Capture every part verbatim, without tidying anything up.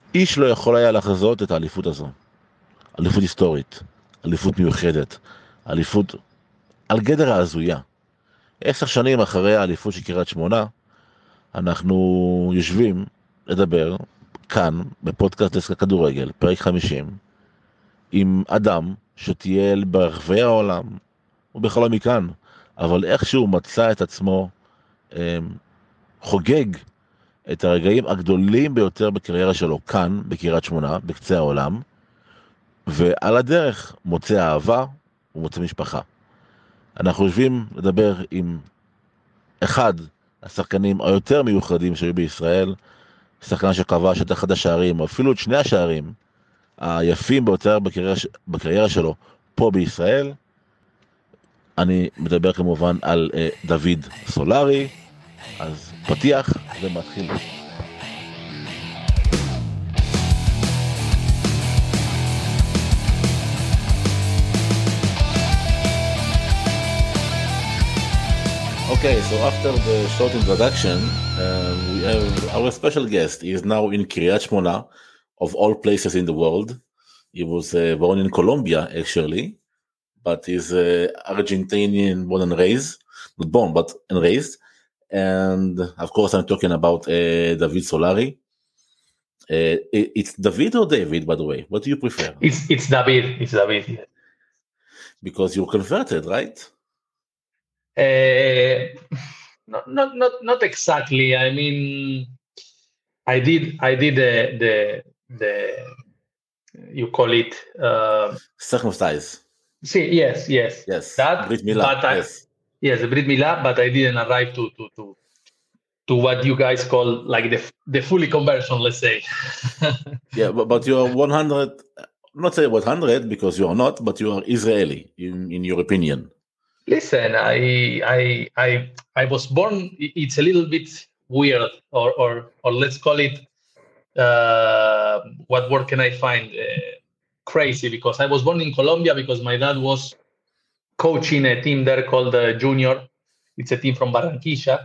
איש לא יכול היה לחזות את האליפות הזו. אליפות היסטורית, אליפות מיוחדת, אליפות על גדר ההזויה. עשר שנים אחרי האליפות של קריית שמונה, אנחנו יושבים לדבר כאן בפודקאסט דסק הכדורגל, פרק חמישים, עם אדם שטייל ברחבי העולם, הוא בכלל מכאן, אבל איכשהו מצא את עצמו אה, חוגג את הרגעים הגדולים ביותר בקריירה שלו כאן, בקריית שמונה, בקצה העולם, ועל הדרך מוצא אהבה ומוצא משפחה. אנחנו יושבים לדבר עם אחד השחקנים היותר מיוחדים שהיו בישראל, שחקן שכבש את אחד השערים, אפילו את שני השערים היפים ביותר בקריירה, בקריירה שלו פה בישראל. אני מדבר כמובן על אה, דוד סולרי, אז פתיח ומתחיל. Okay, so after the short introduction, uh, we have our special guest. He is now in Kiryat Shmona, of all places in the world. He was uh, born in Colombia, actually, but he's uh, Argentinian born and raised, not born, but and raised. And of course, I'm talking about uh, David Solari. Uh, it, it's David or David, by the way? What do you prefer? It's it's David. It's David. Because you're converted, right? Uh, not not not not exactly. I mean, I did I did the the the you call it uh, circumcised. See, yes, yes, yes. That Brit Milah. I, yes, yes, the Brit Milah. But I didn't arrive to to to to what you guys call like the the fully conversion, let's say. yeah, but but you're one hundred. Not say one hundred because you are not, but you are Israeli in in your opinion. Listen, I I I I was born. It's a little bit weird, or or or let's call it. Uh, what word can I find? Uh, crazy, because I was born in Colombia because my dad was coaching a team there called uh, Junior. It's a team from Barranquilla.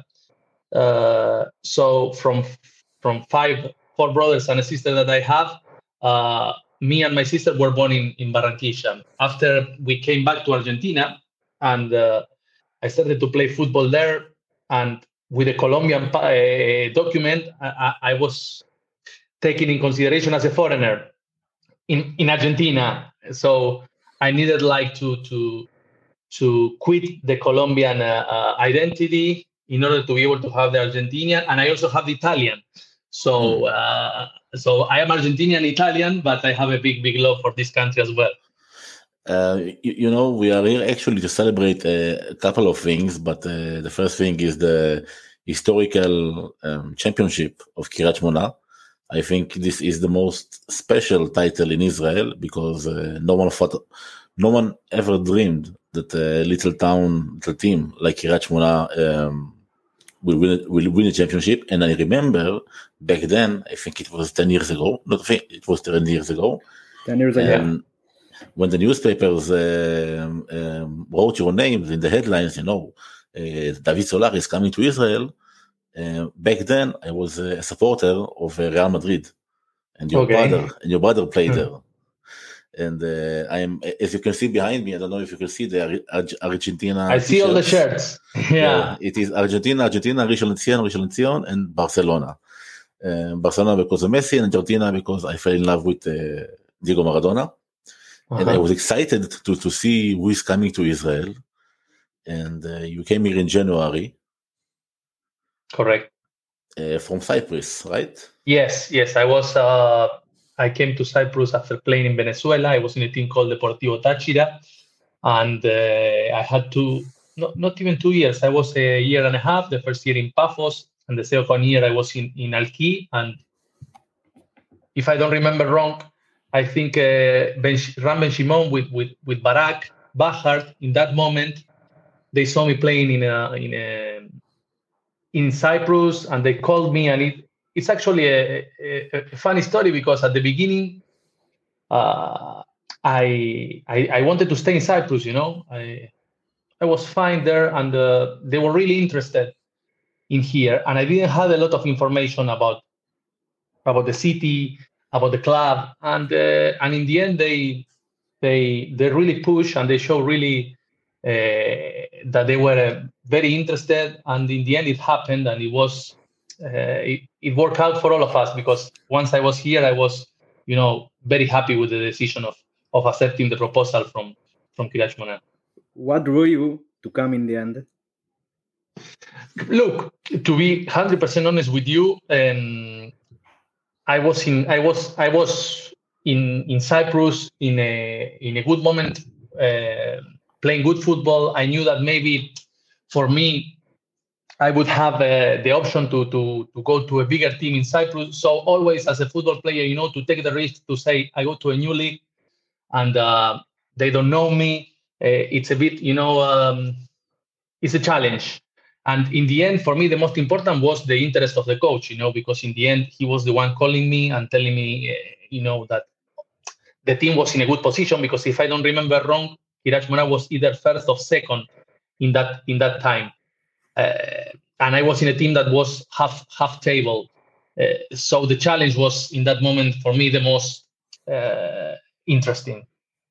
Uh, so from from five four brothers and a sister that I have, uh, me and my sister were born in in Barranquilla. After we came back to Argentina. And uh, I started to play football there. And with a Colombian uh, document, I, I was taken in consideration as a foreigner in, in Argentina. So I needed like to to to quit the Colombian uh, uh, identity in order to be able to have the Argentinian. And I also have the Italian. So uh, so I am Argentinian Italian, but I have a big, big love for this country as well. Uh, you, you know, we are here actually to celebrate uh, a couple of things, but uh, the first thing is the historical um, championship of Kiryat Shmona. I think this is the most special title in Israel because uh, no one thought, no one ever dreamed that a little town, little team like Kiryat Shmona um, will win, will win a championship. And I remember back then, I think it was ten years ago, not I think it was ten years ago. ten years ago. Um, when the newspapers um, um, wrote your names in the headlines, you know, uh, David Solari is coming to Israel. Uh, back then, I was a supporter of uh, Real Madrid, and your okay. brother and your brother played hmm. there. And uh, I am, as you can see behind me, I don't know if you can see the Argentina. I see t-shirts. all the shirts. Yeah, yeah it is Argentina, Argentina, Rishon LeZion, Rishon LeZion, and Barcelona. Uh, Barcelona because of Messi, and Argentina because I fell in love with uh, Diego Maradona. Uh-huh. And I was excited to, to see who is coming to Israel. And uh, you came here in January. Correct. Uh, from Cyprus, right? Yes, yes. I was. Uh, I came to Cyprus after playing in Venezuela. I was in a team called Deportivo Táchira. And uh, I had two, not, not even two years. I was a year and a half, the first year in Paphos. And the second year I was in, in Alki. And if I don't remember wrong, I think uh, ben, Ram Ben Shimon with, with, with Barak, Bahar, in that moment, they saw me playing in a, in a, in Cyprus, and they called me. And it, it's actually a, a, a funny story because at the beginning, uh, I, I I wanted to stay in Cyprus. You know, I I was fine there, and uh, they were really interested in here. And I didn't have a lot of information about about the city about the club, and uh, and in the end they they they really push and they show really uh, that they were uh, very interested, and in the end it happened, and it was uh, it, it worked out for all of us, because once I was here I was, you know, very happy with the decision of of accepting the proposal from from Kiryat Shmona. What drew you to come in the end? Look, to be one hundred percent honest with you, um, I was in I was I was in in Cyprus in a in a good moment, uh, playing good football. I knew that maybe for me I would have uh, the option to to to go to a bigger team in Cyprus. So always as a football player, you know, to take the risk to say I go to a new league and uh, they don't know me. Uh, it's a bit, you know, um, it's a challenge. And in the end, for me, the most important was the interest of the coach, you know, because in the end, he was the one calling me and telling me, uh, you know, that the team was in a good position, because if I don't remember wrong, Kiryat Shmona was either first or second in that in that time. Uh, and I was in a team that was half half table. Uh, so the challenge was in that moment for me the most uh, interesting.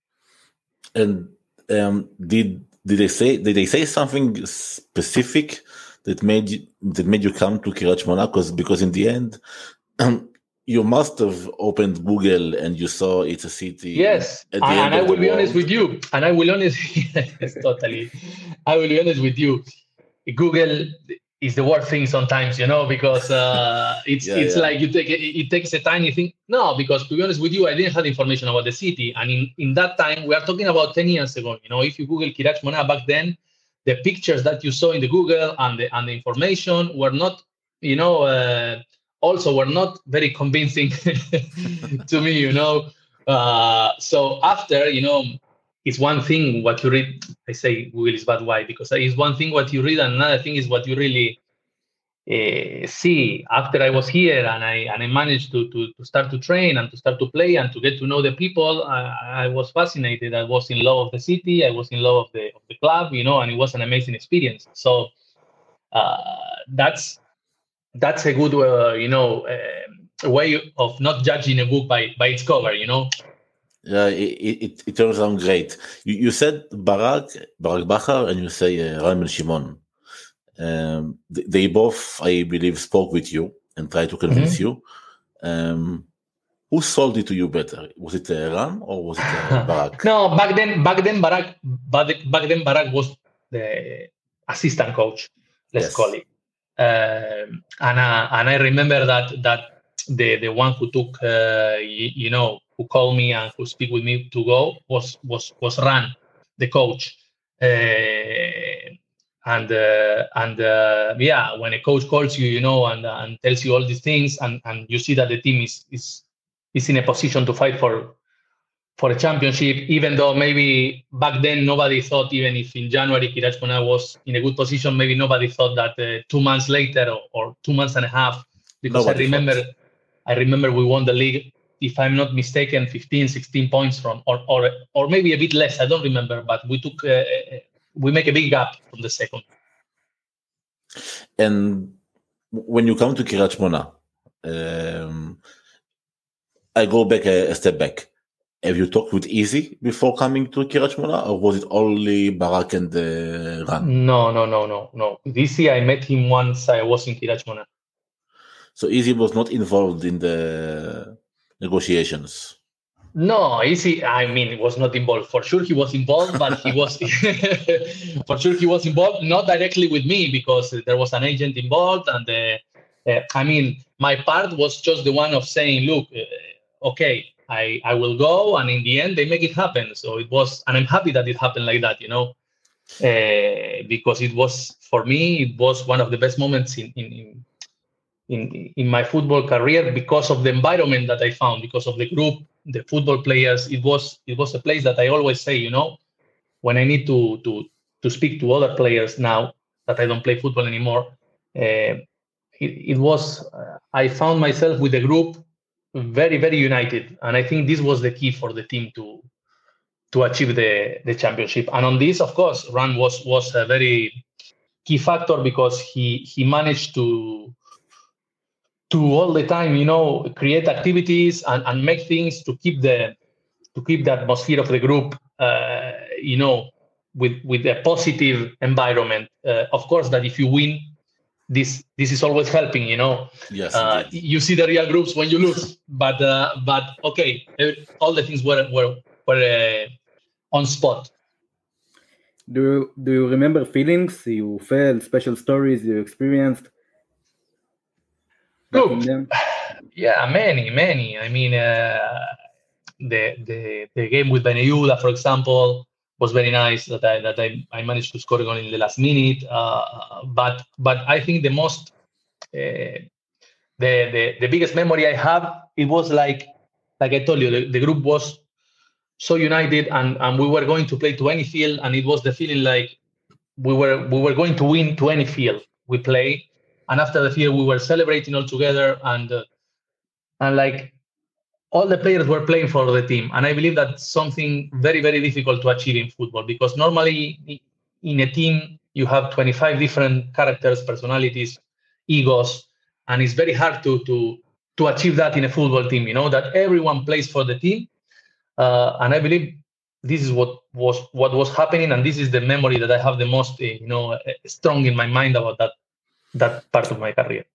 And um, did did they say did they say something specific that made you that made you come to Kiryat Shmona? Because because in the end, um, you must have opened Google and you saw it's a city. Yes, at the and, end and I of will the be world. honest with you. And I will honest, yes, totally. I will be honest with you. Google is the worst thing sometimes, you know, because uh, it's Yeah, it's yeah. like you take it, it takes a tiny thing. No, because to be honest with you, I didn't have information about the city, and in, in that time we are talking about ten years ago. You know, if you Google Kiryat Shmona back then, the pictures that you saw in the Google and the and the information were not, you know, uh, also were not very convincing to me. You know, uh, so after, you know, it's one thing what you read. I say Google is bad. Why? Because it's one thing what you read, and another thing is what you really uh, see. After I was here and I and I managed to, to to start to train and to start to play and to get to know the people, I, I was fascinated. I was in love of the city. I was in love of the of the club, you know, and it was an amazing experience. So uh, that's that's a good, uh, you know, uh, way of not judging a book by by its cover, you know. Yeah, it, it, it turns out great. You, you said Barak, Barak Bachar, and you say uh, Ran Ben Shimon. Um, they, they both, I believe, spoke with you and tried to convince Mm-hmm. you. Um, who sold it to you better? Was it uh, Ran or was it uh, Barak? No, back then, back then Barak, back, back then Barak was the assistant coach, let's Yes. call it. Um, and uh, and I remember that that the the one who took, uh, you, you know, who called me and who speak with me to go was was was Ran, the coach. Uh, and uh, and uh, yeah, when a coach calls you, you know, and and tells you all these things, and and you see that the team is is is in a position to fight for for a championship, even though maybe back then nobody thought, even if in January Kiryat Shmona was in a good position, maybe nobody thought that uh, two months later or, or two months and a half, because Nobody I remember, thought. I remember we won the league, if I'm not mistaken, fifteen, sixteen points from, or or or maybe a bit less, I don't remember, but we took, uh, we make a big gap from the second. And when you come to Kiryat Shmona, um, I go back a, a step back. Have you talked with Easy before coming to Kiryat Shmona, or was it only Barak and uh, Ran? No, no, no, no, no. This year I met him once I was in Kiryat Shmona. So Easy was not involved in the negotiations. No, Easy, I mean, it was not involved. For sure he was involved, but he was, for sure he was involved, not directly with me, because there was an agent involved. And uh, uh, I mean, my part was just the one of saying, look, uh, okay, I, I will go. And in the end, they make it happen. So it was, and I'm happy that it happened like that, you know, uh, because it was, for me, it was one of the best moments in, in, in in in my football career, because of the environment that I found, because of the group, the football players. It was it was a place that I always say, you know, when I need to to to speak to other players now that I don't play football anymore. Uh, it, it was uh, I found myself with the group very very united, and I think this was the key for the team to to achieve the the championship. And on this, of course, Ran was was a very key factor, because he he managed to. to all the time, you know, create activities and, and make things to keep the to keep the atmosphere of the group, uh, you know, with with a positive environment. Uh, of course, that if you win, this this is always helping, you know. Yes, uh, indeed. you see the real groups when you lose, but uh, but okay, all the things were were were uh, on spot. Do you, do you remember feelings you felt, special stories you experienced back in Look, them? yeah, many, many. I mean, uh, the the the game with Beneyuda, for example, was very nice. That I that I, I managed to score a goal in the last minute. Uh, but but I think the most uh, the, the the biggest memory I have, it was like like I told you, the, the group was so united, and and we were going to play to any field, and it was the feeling like we were we were going to win to any field we play. And after the field, we were celebrating all together, and uh, and like all the players were playing for the team. And I believe that's something very, very difficult to achieve in football, because normally in a team you have twenty-five different characters, personalities, egos, and it's very hard to to to achieve that in a football team. You know, that everyone plays for the team, uh, and I believe this is what was what was happening, and this is the memory that I have the most, uh, you know, uh, strong in my mind about that that part of my career.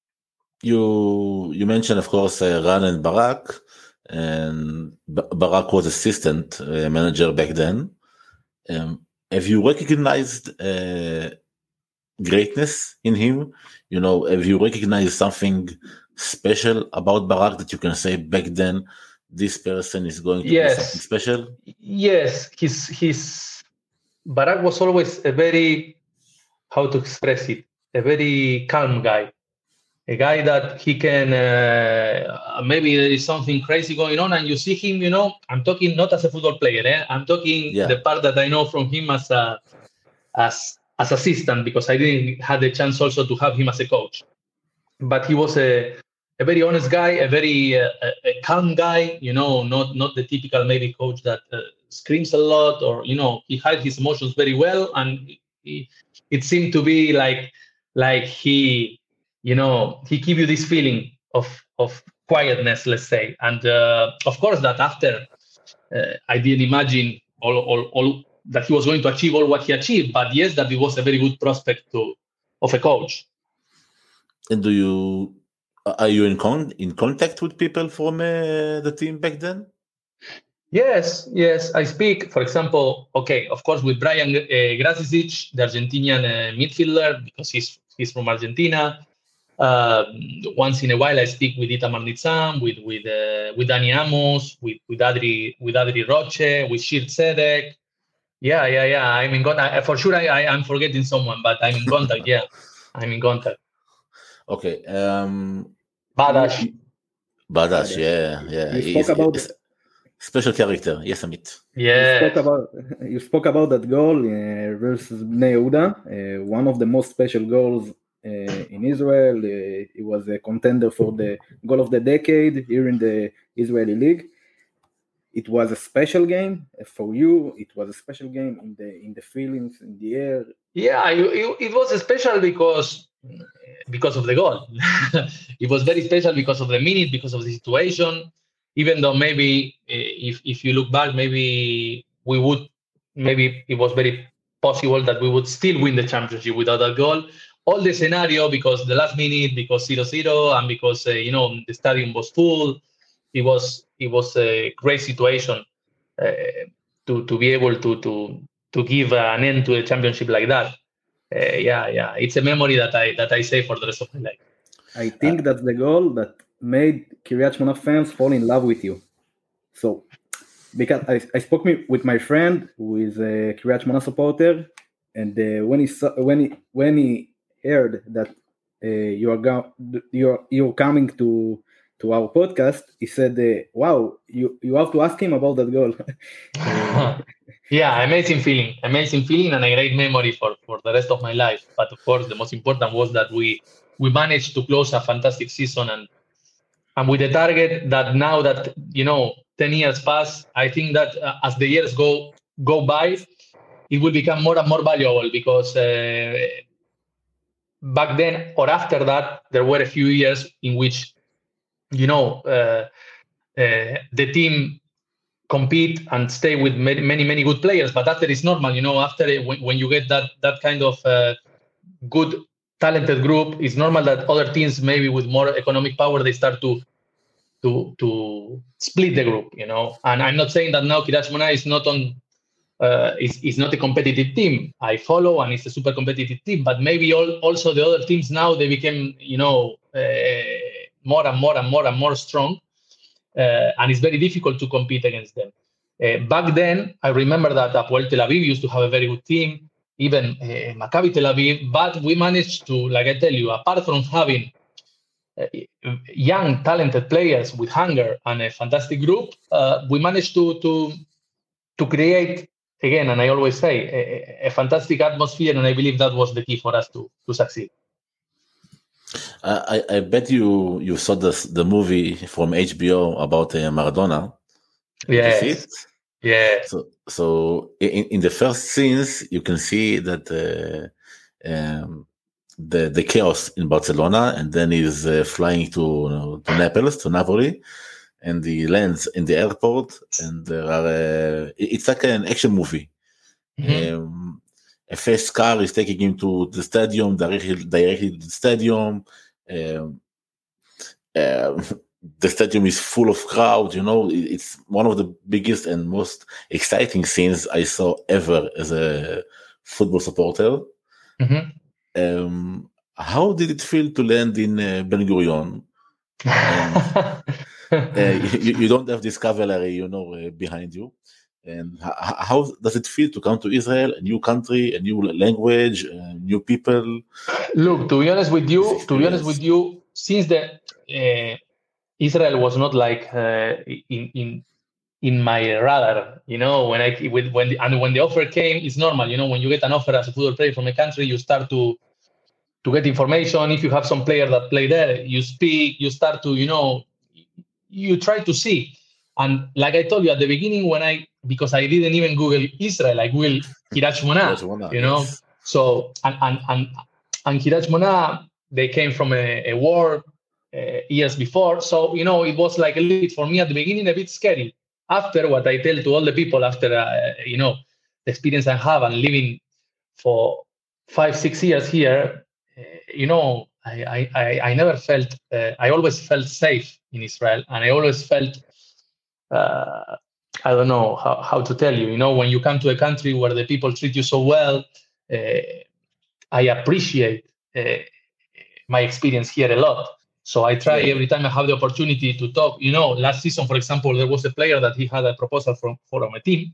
You you mentioned, of course, uh, Ran and Barak, and B- Barak was assistant uh, manager back then. Um, have you recognized uh, greatness in him? You know, have you recognized something special about Barak that you can say back then, this person is going to Yes. be something special? Yes, his his Barak was always a very, how to express it, a very calm guy, a guy that he can uh, maybe there is something crazy going on, and you see him. You know, I'm talking not as a football player. Eh? I'm talking Yeah. the part that I know from him as a as as assistant, because I didn't had the chance also to have him as a coach. But he was a a very honest guy, a very uh, a, a calm guy. You know, not not the typical maybe coach that uh, screams a lot, or you know, he hides his emotions very well, and he, it seemed to be like like he, you know, he give you this feeling of of quietness, let's say. And uh, of course, that after uh, I didn't imagine all, all all that he was going to achieve all what he achieved, but yes, that it was a very good prospect to of a coach. And do you are you in con- in contact with people from uh, the team back then? Yes, yes, I speak, for example, okay, of course, with Brian uh, Grasicic, the Argentinian uh, midfielder, because he's he's from Argentina. Uh, once in a while, I speak with Itamar Nitzam, with with uh, with Dani Amos, with with Adri with Adri Roche, with Shir Tzedek. Yeah, yeah, yeah. I'm in contact. For sure, I, I I'm forgetting someone, but I'm in contact. Yeah, I'm in contact. Okay. Um, Badash. you- Badash, yeah, yeah. You He's- spoke about he's special character. Yes, Amit. you Yeah. spoke about you spoke about that goal uh, versus Bnei Yehuda, uh, one of the most special goals uh, in Israel. Uh, it was a contender for the goal of the decade here in the Israeli league. It was a special game for you. It was a special game in the in the feelings, in the air. Yeah, it, it, it was special because because of the goal. It was very special because of the minute, because of the situation. Even though maybe uh, if if you look back, maybe we would maybe it was very possible that we would still win the championship without that goal. All the scenario, because the last minute, because zero zero, and because uh, you know, the stadium was full. It was it was a great situation uh, to to be able to to to give an end to the championship like that. Uh, yeah, yeah, it's a memory that I that I say for the rest of my life. I think that's the goal that made Kiryat Shmona fans fall in love with you. So, because I, I spoke me, with my friend who is a Kiryat Shmona supporter, and uh, when he saw, when he when he heard that uh, you are go- you're you're coming to to our podcast, he said, uh, "Wow, you you have to ask him about that goal." Uh, Yeah, amazing feeling, amazing feeling, and a great memory for, for the rest of my life. But of course, the most important was that we we managed to close a fantastic season, and and with the target that now that you know ten years pass, I think that uh, as the years go go by, it will become more and more valuable, because uh, back then or after that, there were a few years in which you know, uh, uh, the team compete and stay with many, many, many good players. But after it's normal, you know, after when, when you get that that kind of uh, good, talented group, it's normal that other teams, maybe with more economic power, they start to to to split the group, you know. And I'm not saying that now Kiryat Shmona is not on uh, is is not a competitive team. I follow, and it's a super competitive team. But maybe all, also the other teams now, they became, you know, uh, more and more and more and more strong, uh, and it's very difficult to compete against them. Uh, back then, I remember that Hapoel Tel Aviv used to have a very good team, even uh, Maccabi Tel Aviv. But we managed to, like I tell you, apart from having uh, young, talented players with hunger and a fantastic group, uh, we managed to to to create, again, and I always say, a, a fantastic atmosphere, and I believe that was the key for us to to succeed. I, I bet you you saw the the movie from H B O about uh, Maradona. Yes. Did you see it? Yeah. So so in, in the first scenes you can see that uh, um, the the chaos in Barcelona, and then he's uh, flying to you know, to Naples, to Napoli, and he lands in the airport, and there are uh, it's like an action movie. Mm-hmm. Um, a fast car is taking him to the stadium, directly, directly to the stadium. Um, uh, the stadium is full of crowd. You know, it's one of the biggest and most exciting scenes I saw ever as a football supporter. Mm-hmm. Um, how did it feel to land in uh, Ben Gurion? And, uh, you, you don't have this cavalry, you know, uh, behind you. And h- how does it feel to come to Israel, a new country, a new language, uh, new people? Look, to be honest with you, to be honest with you, since the uh, Israel was not like uh, in in in my radar, you know, when I with when the, and when the offer came, it's normal, you know, when you get an offer as a football player from a country, you start to to get information. If you have some player that play there, you speak, you start to, you know, you try to see. And like I told you at the beginning, when I because I didn't even Google Israel, I Googled Kiryat Shmona, you know. Yes. So and and and and Kiryat Shmona, they came from a, a war uh, years before. So you know, it was like a little bit for me at the beginning a bit scary. After what I tell to all the people, after uh, you know the experience I have and living for five six years here, uh, you know, I I I never felt uh, I always felt safe in Israel, and I always felt. Uh, I don't know how, how to tell you, you know, when you come to a country where the people treat you so well, uh, I appreciate uh, my experience here a lot. So I try Yeah. every time I have the opportunity to talk. You know, last season, for example, there was a player that he had a proposal from from a team,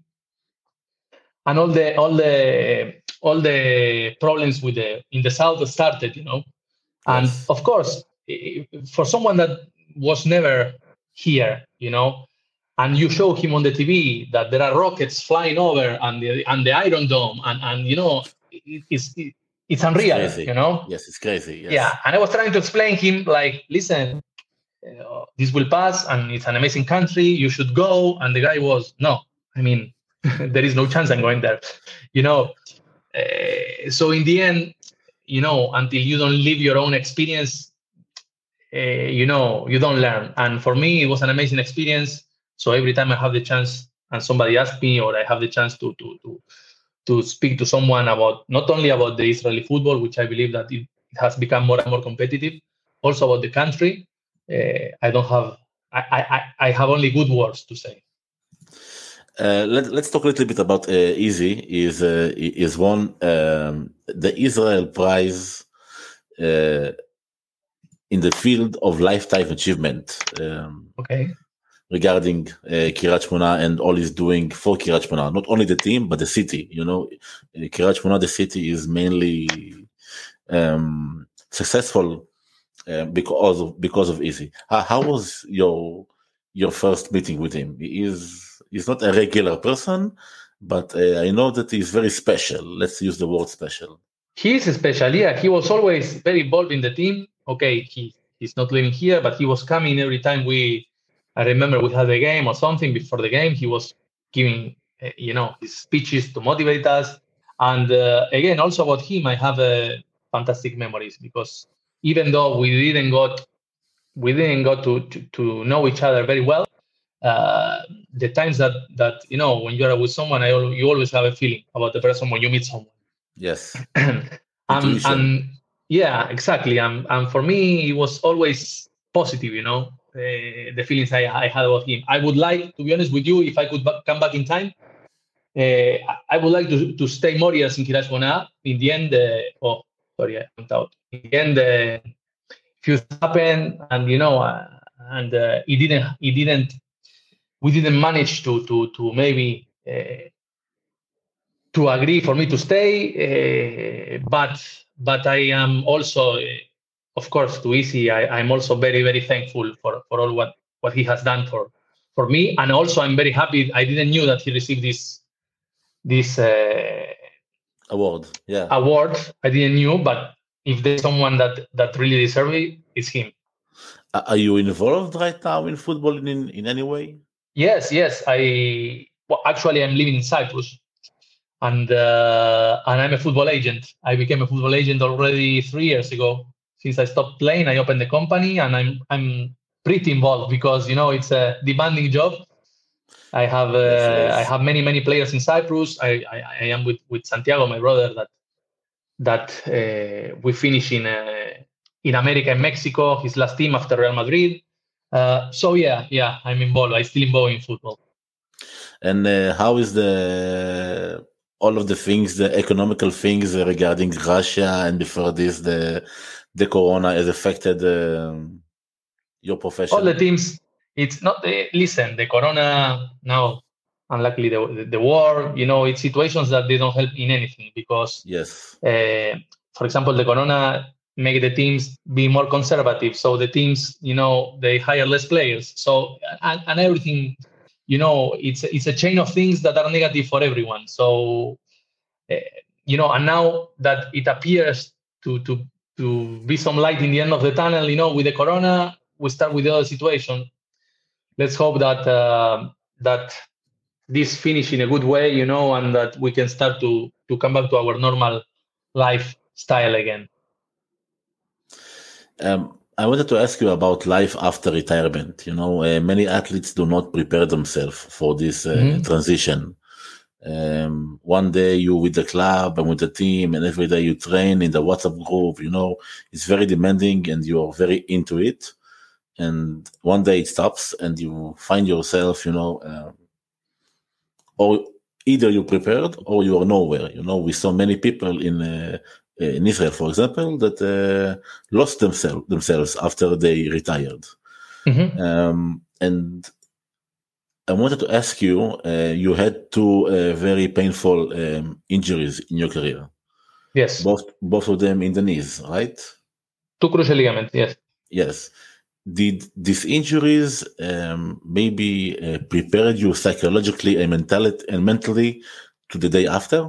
and all the all the all the problems with the in the south started. You know, and Yes. of course, for someone that was never here, you know, and you show him on the T V that there are rockets flying over and the and the Iron Dome, and and you know, it, it's it, it's unreal, It's crazy. you know. Yes, it's crazy. Yes. Yeah, and I was trying to explain him like, listen, uh, this will pass, and it's an amazing country. You should go. And the guy was, no, I mean, there is no chance I'm going there, you know. Uh, so in the end, you know, until you don't live your own experience, uh, you know, you don't learn. And for me, it was an amazing experience. So every time I have the chance, and somebody asks me, or I have the chance to to to to speak to someone about not only about the Israeli football, which I believe that it, it has become more and more competitive, also about the country, uh, I don't have, I, I, I have only good words to say. Uh, let, let's talk a little bit about uh, Easy. Is uh, is won um, the Israel Prize uh, in the field of lifetime achievement. Um, okay. Regarding uh, Kiryat Shmona and all he's doing for Kiryat Shmona, not only the team but the city. You know, uh, Kiryat Shmona, the city, is mainly um, successful uh, because of because of Easy. How, how was your your first meeting with him? He is he's not a regular person, but uh, I know that he's very special. Let's use the word special. He is special. Yeah, he was always very involved in the team. Okay, he he's not living here, but he was coming every time we. I remember we had a game or something before the game. He was giving, uh, you know, his speeches to motivate us. And uh, again, also about him, I have uh, fantastic memories, because even though we didn't got we didn't go to, to, to know each other very well. Uh, the times that, that, you know, when you're with someone, I al- you always have a feeling about the person when you meet someone. Yes. um, and yeah, exactly. And, and for me, it was always positive, you know, uh, the feelings I, I had about him. I would like, to be honest with you, if I could back, come back in time, uh, I would like to, to stay more years in Kiryat Shmona. In the end, uh, oh, sorry, I went out. In the end, uh, few things happened, and you know, uh, and uh, it didn't, it didn't, we didn't manage to to to maybe uh, to agree for me to stay. Uh, but but I am also, uh, of course, to Easy. I, I'm also very very thankful for for all what what he has done for for me, and also I'm very happy. I didn't knew that he received this this uh, award. Yeah, award. I didn't knew, but if there's someone that that really deserves it, it's him. Are you involved right now in football in in any way? Yes, yes. I well, actually I'm living in Cyprus, and uh, and I'm a football agent. I became a football agent already three years ago. Since I stopped playing, I opened the company, and I'm I'm pretty involved because you know it's a demanding job. I have uh, Yes, yes. I have many many players in Cyprus. I I, I am with, with Santiago, my brother, that that uh, we finish in uh, in America and Mexico. His last team after Real Madrid. Uh, so yeah, yeah, I'm involved. I still involved in football. And uh, how is the all of the things, the economical things regarding Russia and before this, the the Corona has affected uh, your profession? All the teams. It's not. Uh, listen, the Corona now. Unluckily, the, the the war. You know, it's situations that they don't help in anything because. Yes. Uh, for example, the Corona make the teams be more conservative. So the teams, you know, they hire less players. So and, and everything, you know, it's it's a chain of things that are negative for everyone. So, uh, you know, and now that it appears to to to be some light in the end of the tunnel, you know, with the Corona, we start with the other situation. Let's hope that uh, that this finish in a good way, you know, and that we can start to to come back to our normal lifestyle again. Um, I wanted to ask you about life after retirement. You know, uh, many athletes do not prepare themselves for this uh, mm-hmm. transition. Um, one day you with the club and with the team, and every day you train in the WhatsApp group. You know, it's very demanding, and you are very into it. And one day it stops, and you find yourself, you know, uh, or either you prepared or you are nowhere. You know, we saw many people in. Uh, in Israel, for example, that uh, lost themselves themselves after they retired. Mm-hmm. Um, and I wanted to ask you, uh, you had two uh, very painful um, injuries in your career. Yes. Both both of them in the knees, right? Two crucial ligaments, yes. Yes. Did these injuries um, maybe uh, prepared you psychologically and mentally, and mentally to the day after?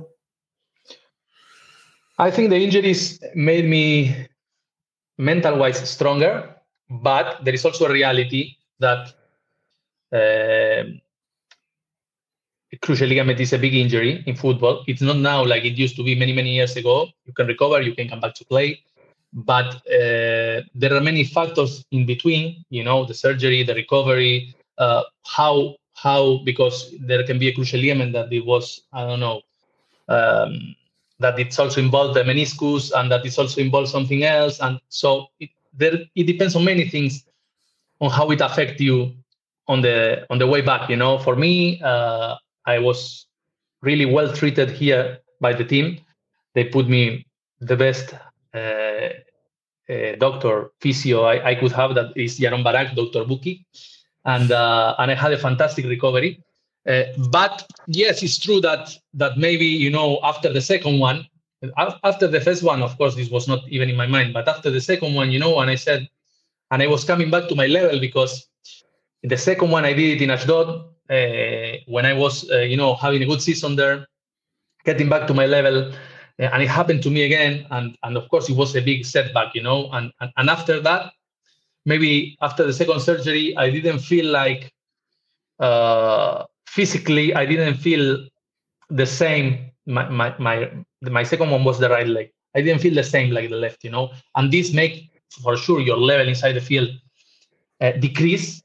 I think the injuries made me mental-wise stronger, but there is also a reality that uh, crucial ligament is a big injury in football. It's not now like it used to be many, many years ago. You can recover, you can come back to play, but uh, there are many factors in between, you know, the surgery, the recovery, uh, how, how, because there can be a crucial ligament that it was, I don't know, um, that it's also involved the meniscus and that it's also involved something else. And so it, there, it depends on many things on how it affects you on the on the way back. You know, for me, uh, I was really well treated here by the team. They put me the best uh, uh, doctor, physio I, I could have, that is Yaron Barak, Doctor Buki. And, uh, and I had a fantastic recovery. Uh, but yes, it's true that that maybe, you know, after the second one, after the first one, of course, this was not even in my mind, but after the second one, you know, and I said, and I was coming back to my level because the second one I did it in Ashdod uh, when I was, uh, you know, having a good season there, getting back to my level, uh, and it happened to me again. And, and of course, it was a big setback, you know, and, and, and after that, maybe after the second surgery, I didn't feel like, uh, physically, I didn't feel the same. My, my my my second one was the right leg. I didn't feel the same like the left, you know. And this make for sure your level inside the field uh, decrease,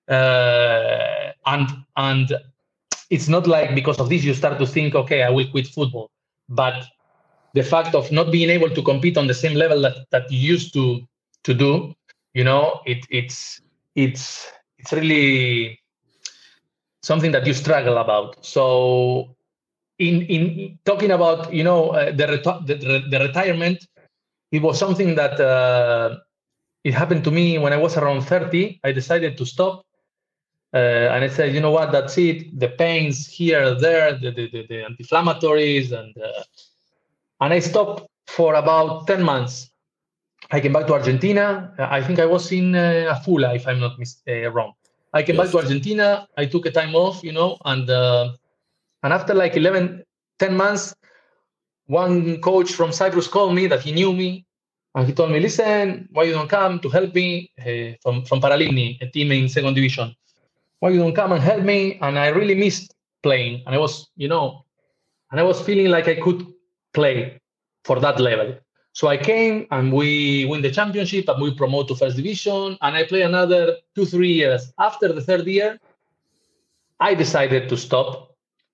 uh, and and it's not like because of this you start to think, okay, I will quit football, but the fact of not being able to compete on the same level that, that you used to to do, you know, it, it's it's it's really something that you struggle about. So in in talking about, you know, uh, the, reti- the the retirement, it was something that uh, it happened to me when I was around thirty. I decided to stop. Uh, and I said, you know what, that's it. The pains here, there, the, the, the, the anti-inflammatories, and uh, and I stopped for about ten months. I came back to Argentina. I think I was in uh, Afula, if I'm not mis- uh, wrong. I came Yes. back to Argentina. I took a time off, you know, and uh, and after like eleven, ten months, one coach from Cyprus called me that he knew me, and he told me, listen, why you don't come to help me uh, from, from Paralimni, a team in second division. Why you don't come and help me? And I really missed playing. And I was, you know, and I was feeling like I could play for that level. So I came and we win the championship and we promote to first division. And I play another two, three years. After the third year, I decided to stop.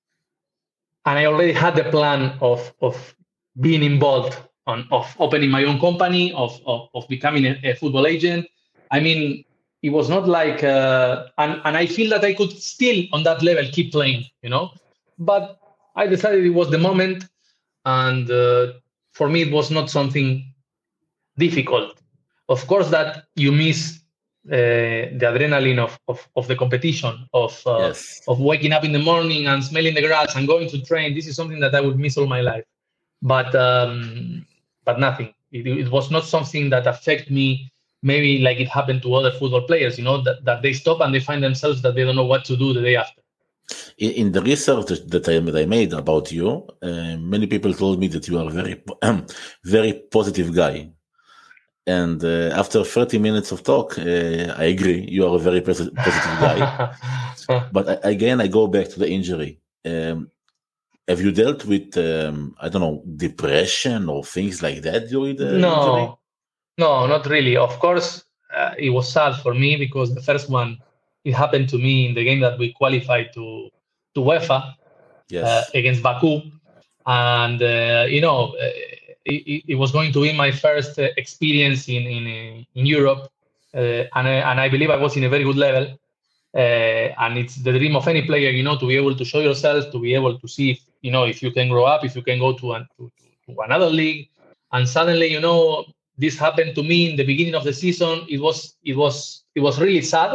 And I already had the plan of, of being involved on of opening my own company, of, of, of becoming a, a football agent. I mean, it was not like, uh, and, and I feel that I could still on that level keep playing, you know, but I decided it was the moment. And uh, for me, it was not something difficult. Of course, that you miss uh, the adrenaline of, of, of the competition, of, uh, Yes. of waking up in the morning and smelling the grass and going to train. This is something that I would miss all my life. But, um, but nothing. It, it was not something that affected me. Maybe like it happened to other football players, you know, that, that they stop and they find themselves that they don't know what to do the day after. In, in the research that I, that I made about you, uh, many people told me that you are a very, very positive guy. And uh, after thirty minutes of talk, uh, I agree, you are a very positive guy. But I, again, I go back to the injury. Um, have you dealt with, um, I don't know, depression or things like that during the no. injury? No, not really. Of course, uh, it was sad for me because the first one, it happened to me in the game that we qualified to to UEFA Yes. uh, against Baku. And, uh, you know, uh, it, it was going to be my first uh, experience in, in, in Europe. Uh, and, I, and I believe I was in a very good level. Uh, and it's the dream of any player, you know, to be able to show yourself, to be able to see, if, you know, if you can grow up, if you can go to, an, to, to another league. And suddenly, you know, this happened to me in the beginning of the season. It was it was it was really sad.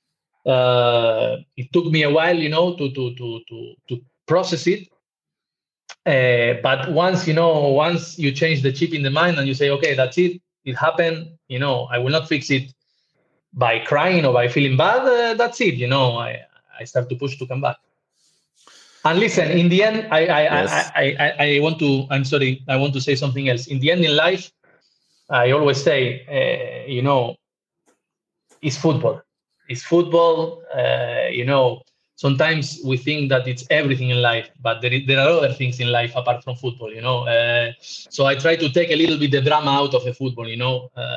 Uh, it took me a while, you know, to to to to to process it. Uh, but once you know, once you change the chip in the mind and you say, okay, that's it, it happened. You know, I will not fix it by crying or by feeling bad. Uh, that's it. You know, I I start to push to come back. And listen, in the end, I I, Yes. I, I I I want to. I'm sorry. I want to say something else. In the end, in life, I always say, uh, you know, it's football. It's football. Uh, you know, sometimes we think that it's everything in life, but there, is, there are other things in life apart from football, you know. Uh, so I try to take a little bit the drama out of the football, you know. Uh,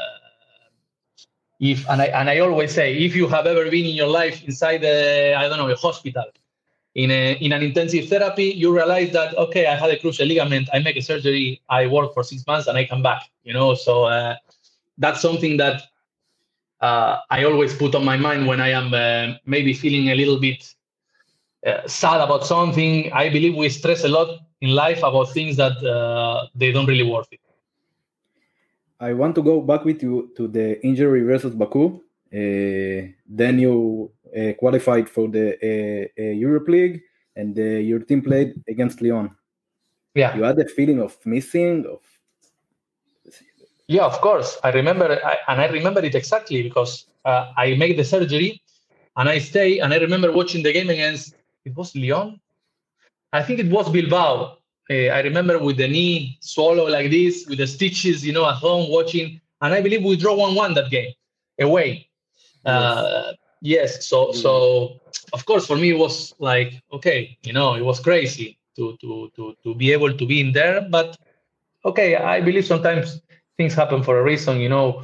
if and I and I always say, if you have ever been in your life inside, a, I don't know, a hospital, in a in an intensive therapy, you realize that, okay, I had a cruciate ligament, I make a surgery, I work for six months, and I come back, you know. So uh, that's something that uh, I always put on my mind when I am uh, maybe feeling a little bit uh, sad about something. I believe we stress a lot in life about things that uh, they don't really worth it. I want to go back with you to the injury versus Baku. Uh, then you uh, qualified for the uh, uh, Europe League, and uh, your team played against Lyon. Yeah. You had a feeling of missing, of Yeah, of course. I remember, I, and I remember it exactly because uh, I made the surgery, and I stay, and I remember watching the game against, it was Lyon? I think it was Bilbao. Uh, I remember with the knee swallow like this, with the stitches, you know, at home watching, and I believe we draw one one that game, away. Yes. Uh, yes, so, so of course, for me, it was like, okay, you know, it was crazy to, to, to, to be able to be in there, but okay, I believe sometimes things happen for a reason, you know.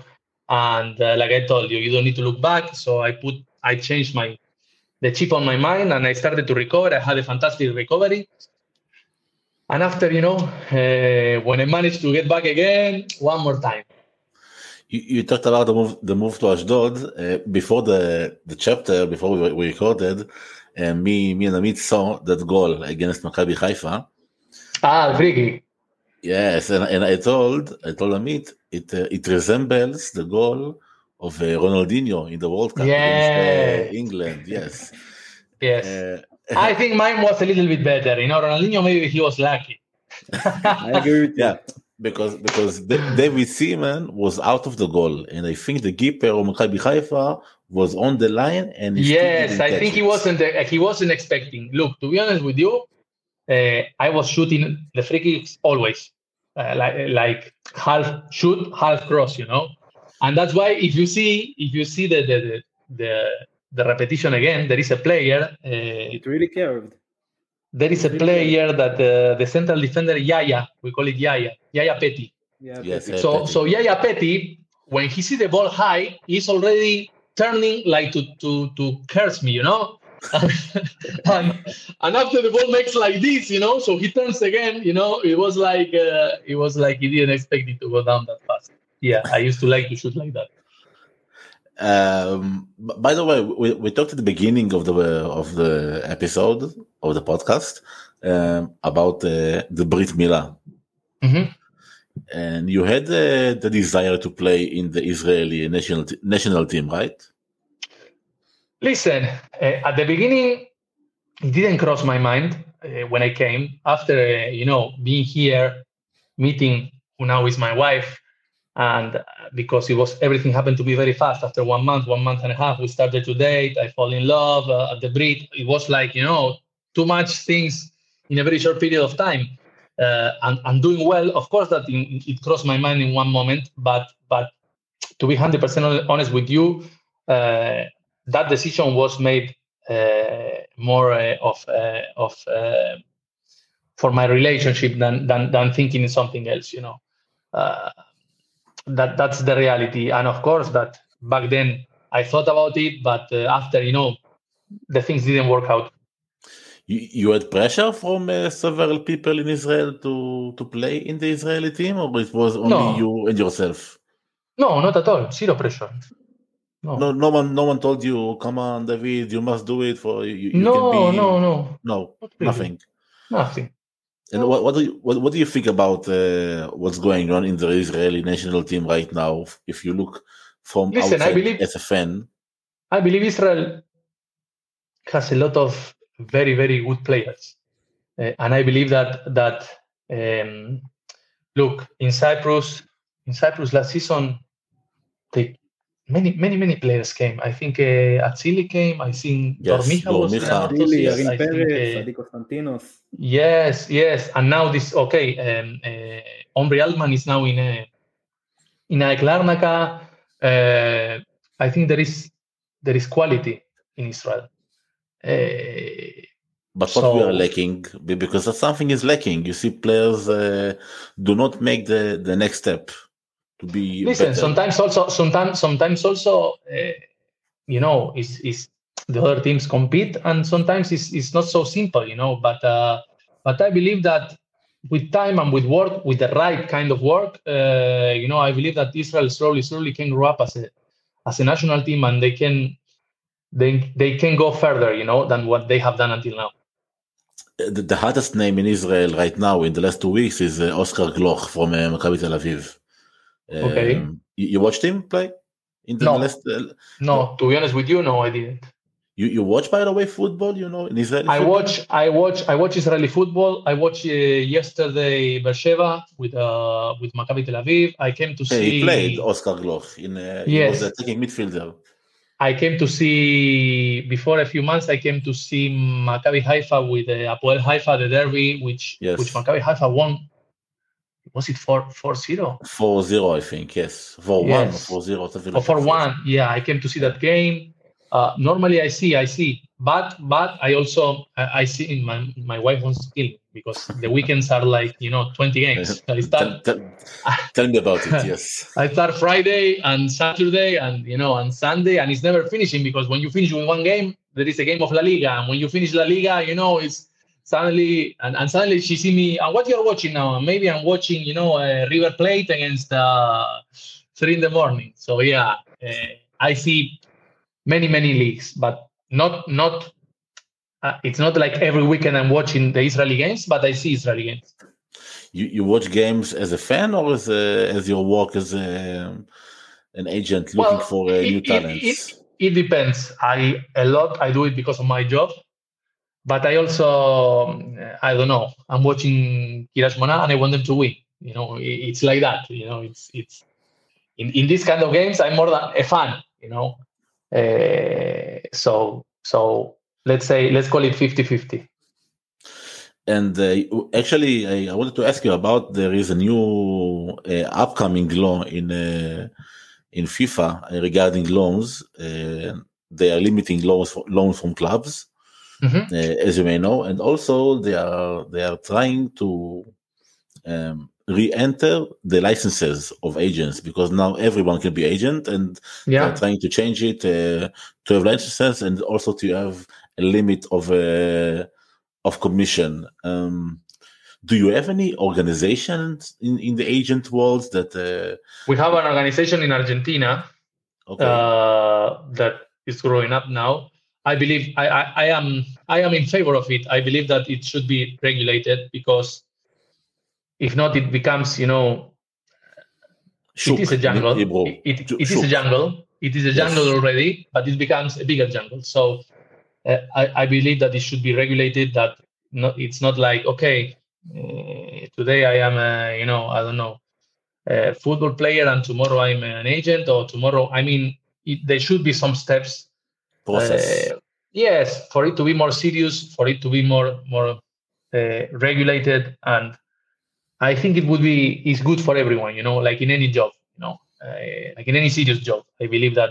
And uh, like I told you, you don't need to look back. So I put, I changed my the chip on my mind, and I started to recover. I had a fantastic recovery. And after, you know, uh, when I managed to get back again, one more time. You, you talked about the move, the move to Ashdod uh, before the the chapter, before we, we recorded. Uh, me, me and Amit saw that goal against Maccabi Haifa. Ah, freaky. Yes, and, and I told I told Amit it uh, it resembles the goal of uh, Ronaldinho in the World Cup yeah. against uh, England. Yes, yes. Uh, I think mine was a little bit better. You know, Ronaldinho, maybe he was lucky. I agree with you. Yeah, because because David Seaman was out of the goal, and I think the keeper of Maccabi Haifa was on the line. And he yes, I think it. he wasn't uh, he wasn't expecting. Look, to be honest with you, uh, I was shooting the free kicks always, uh, like like half shoot, half cross. You know, and that's why if you see if you see the the the, the the repetition again, there is a player. Uh, it really curved. There is a player that uh, the central defender Yaya, we call it Yaya, Yaya Petty. Yeah, yes, Petty. So Petty. so Yaya Petty, when he sees the ball high, he's already turning like to to to curse me, you know. and and after the ball makes like this, you know, so he turns again, you know. It was like uh, it was like he didn't expect it to go down that fast. Yeah, I used to like to shoot like that. Um, by the way, we, we talked at the beginning of the of the episode of the podcast um, about uh, the Brit Milah, mm-hmm. and you had uh, the desire to play in the Israeli national t- national team, right? Listen, uh, at the beginning, it didn't cross my mind uh, when I came. After uh, you know being here, meeting who now is my wife. And because it was everything happened to be very fast. After one month, one month and a half, we started to date. I fall in love uh, at the Brit. It was like, you know, too much things in a very short period of time. Uh, and, and doing well, of course, that in, it crossed my mind in one moment. But but to be one hundred percent honest with you, uh, that decision was made uh, more uh, of uh, of uh, for my relationship than than than thinking in something else. You know. Uh, That that's the reality, and of course that back then I thought about it, but uh, after you know, the things didn't work out. You, you had pressure from uh, several people in Israel to to play in the Israeli team, or it was only No. you and yourself? No, not at all. Zero pressure. No, no, no one, no one told you, "Come on, David, you must do it for you." you no, can be... no, no, no, really. nothing, nothing. And what, what do you what, what do you think about uh, what's going on in the Israeli national team right now? If you look from Listen, outside I believe, as a fan, I believe Israel has a lot of very, very good players, uh, and I believe that that um, look in Cyprus, in Cyprus last season, they many, many, many players came. I think uh, Atzili came. I think yes, Dormicha was Dormicha. Atzili, yes, Yarin I Perez, think, uh, Adi Konstantinos. Yes, yes, and now this okay. Um, uh, Omri Altman is now in a in a Larnaca. Uh, I think there is there is quality in Israel. Uh, But what so, we are lacking, because something is lacking. You see, players uh, do not make the, the next step to be listen, better. sometimes also, sometimes, sometimes also, uh, you know, is is the other teams compete, and sometimes it's it's not so simple, you know. But uh, but I believe that with time and with work, with the right kind of work, uh, you know, I believe that Israel slowly, slowly can grow up as a as a national team, and they can they they can go further, you know, than what they have done until now. The, the hottest name in Israel right now in the last two weeks is uh, Oscar Gloch from uh, Maccabi Tel Aviv. Um, Okay. You, you watched him play? In the No. last, uh, no, to be honest with you, no, I didn't. You you watch, by the way, football? You know, in Israeli I football? watch, I watch, I watch Israeli football. I watched uh, yesterday Beersheba with uh with Maccabi Tel Aviv. I came to Hey, see. he played Oscar Gloch in. Uh, Yes. He was a attacking midfielder. I came to see before a few months. I came to see Maccabi Haifa with uh, Apoel Haifa, the derby, which Yes. which Maccabi Haifa won. Was it four four zero? four zero, I think. Yes, four one, Yes. four zero, something Or like four that. one. Yeah, I came to see that game. Uh, normally, I see, I see but but I also I, I see in my my wife wants to kill me because the weekends are like you know twenty games. I start. tell, tell, tell me about it. Yes. I start Friday and Saturday and you know and Sunday, and it's never finishing because when you finish with one game, there is a game of La Liga, and when you finish La Liga, you know it's suddenly and, and suddenly she see me. And what you're watching now? Maybe I'm watching you know uh, River Plate against uh, three in the morning. So yeah, uh, I see many many leagues, but. Not, not. Uh, it's not like every weekend I'm watching the Israeli games, but I see Israeli games. You you watch games as a fan or as a, as your work as a, an agent looking well, for uh, it, new it, talents? It, it depends. I a lot. I do it because of my job, but I also I don't know. I'm watching Kiryat Shmona and I want them to win. You know, it, it's like that. You know, it's it's in in this kind of games. I'm more than a fan. You know. Uh, so so let's say let's call it fifty-fifty. And uh, actually I, I wanted to ask you about there is a new uh, upcoming law in uh, in FIFA regarding loans. Uh, they are limiting loans for, loans from clubs, mm-hmm. uh, as you may know, and also they are they are trying to um, re-enter the licenses of agents because now everyone can be agent, and yeah. they're trying to change it uh, to have licenses and also to have a limit of uh, of commission. Um, do you have any organizations in, in the agent world that uh, we have an organization in Argentina okay. uh, that is growing up now? I believe I, I, I am I am in favor of it. I believe that it should be regulated because if not, it becomes, you know, Shook. It is a jungle. It, it, it is a jungle. It is a jungle yes. already, but it becomes a bigger jungle. So uh, I, I believe that it should be regulated, that not, it's not like, okay, uh, today I am, a, you know, I don't know, a football player and tomorrow I'm an agent or tomorrow, I mean, it, there should be some steps. Process. Uh, yes, for it to be more serious, for it to be more, more uh, regulated, and I think it would be is good for everyone, you know, like in any job, you know, uh, like in any serious job. I believe that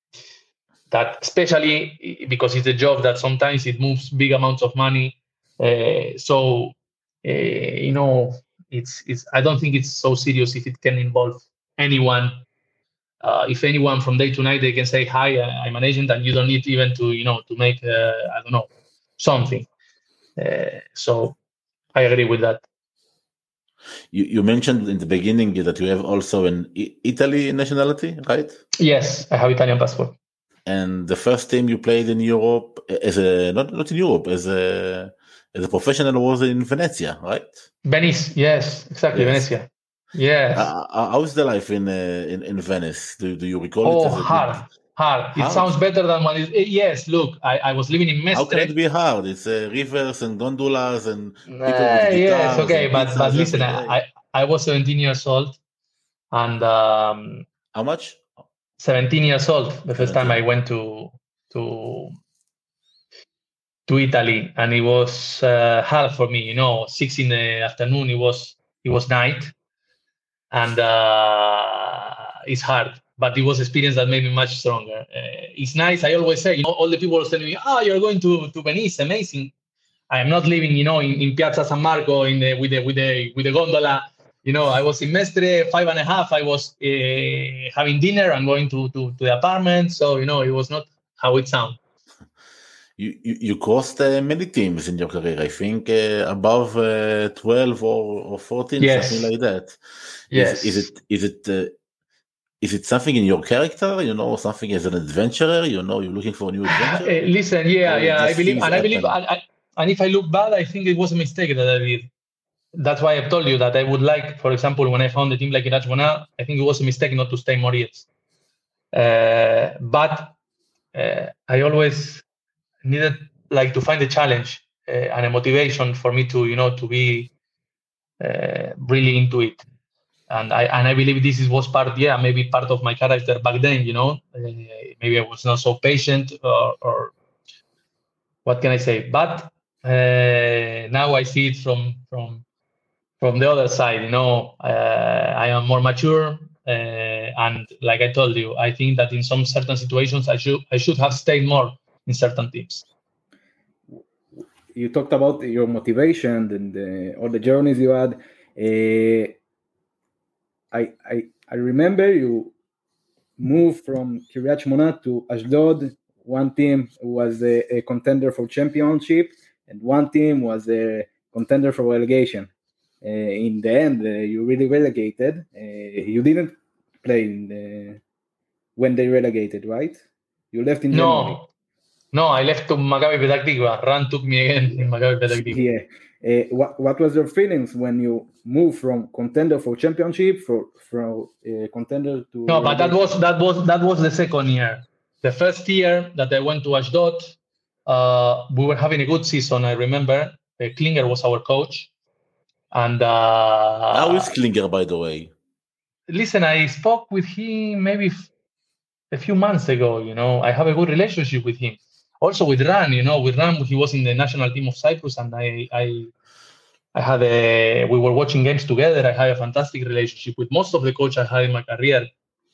that especially because it's a job that sometimes it moves big amounts of money. Uh, so, uh, you know, it's it's. I don't think it's so serious if it can involve anyone. Uh, if anyone from day to night they can say, "Hi, I'm an agent," and you don't need even to, you know, to make uh, I don't know something. Uh, so, I agree with that. You, you mentioned in the beginning that you have also an I- Italy nationality, right? Yes, I have Italian passport. And the first time you played in Europe as a not not in Europe as a as a professional was in Venezia, right? Venice, yes, exactly, yes. Venezia. Yes. Uh, how is the life in uh, in, in Venice? Do, do you recall oh, it? Oh, hard, good... hard. It hard. Sounds better than what it is. Yes, look, I, I was living in Mestre. How can it be hard? It's uh, rivers and gondolas and people uh, with yes, okay, but but listen, I, I was seventeen years old, and um, how much? seventeen years old. The first seventeen. Time I went to to to Italy, and it was uh, hard for me. You know, six in the afternoon. It was it was night, and uh, it's hard. But it was an experience that made me much stronger. Uh, it's nice. I always say, you know, all the people are telling me, "Oh, you're going to, to Venice, amazing." I am not living, you know, in, in Piazza San Marco in the with the with the with the gondola. You know, I was in Mestre, five and a half. I was uh, having dinner and going to, to to the apartment. So you know, it was not how it sounds. You you, you crossed uh, many teams in your career. I think uh, above uh, twelve or, or fourteen, yes. Something like that. Yes. Is, is it is it uh, is it something in your character? You know, something as an adventurer. You know, you're looking for a new adventure. Uh, listen, yeah, yeah. I believe, and I believe, and, I, and if I look back, I think it was a mistake that I did. That's why I've told you that I would like, for example, when I found a team like Kiryat Shmona, I think it was a mistake not to stay more years. Uh, but uh, I always needed like to find a challenge uh, and a motivation for me to, you know, to be uh, really into it. And I and I believe this is was part, yeah, maybe part of my character back then. You know, uh, maybe I was not so patient, or, or what can I say? But uh, now I see it from from. From the other side, you know, uh, I am more mature, uh, and like I told you, I think that in some certain situations, I should I should have stayed more in certain teams. you talked about your motivation and uh, all the journeys you had. Uh, I, I I remember you moved from Kiryat Shmona to Ashdod. One team was a, a contender for championship, and one team was a contender for relegation. Uh, in the end, uh, you really relegated. Uh, you didn't play in the, when they relegated, right? You left in January. No, no, I left to Maccabi Petah Tikva. Ran took me again in Maccabi Petah Tikva. Yeah. Uh, what what was your feelings when you moved from contender for championship for from uh, contender to? No, but that was that was that was the second year. The first year that I went to Ashdod, uh, we were having a good season. I remember uh, Klinger was our coach, and uh, how is Klinger, by the way? Listen, I spoke with him maybe f- a few months ago. You know, I have a good relationship with him. Also with Ran, you know, with Ran, he was in the national team of Cyprus, and I, I, I had a. We were watching games together. I had a fantastic relationship with most of the coaches I had in my career.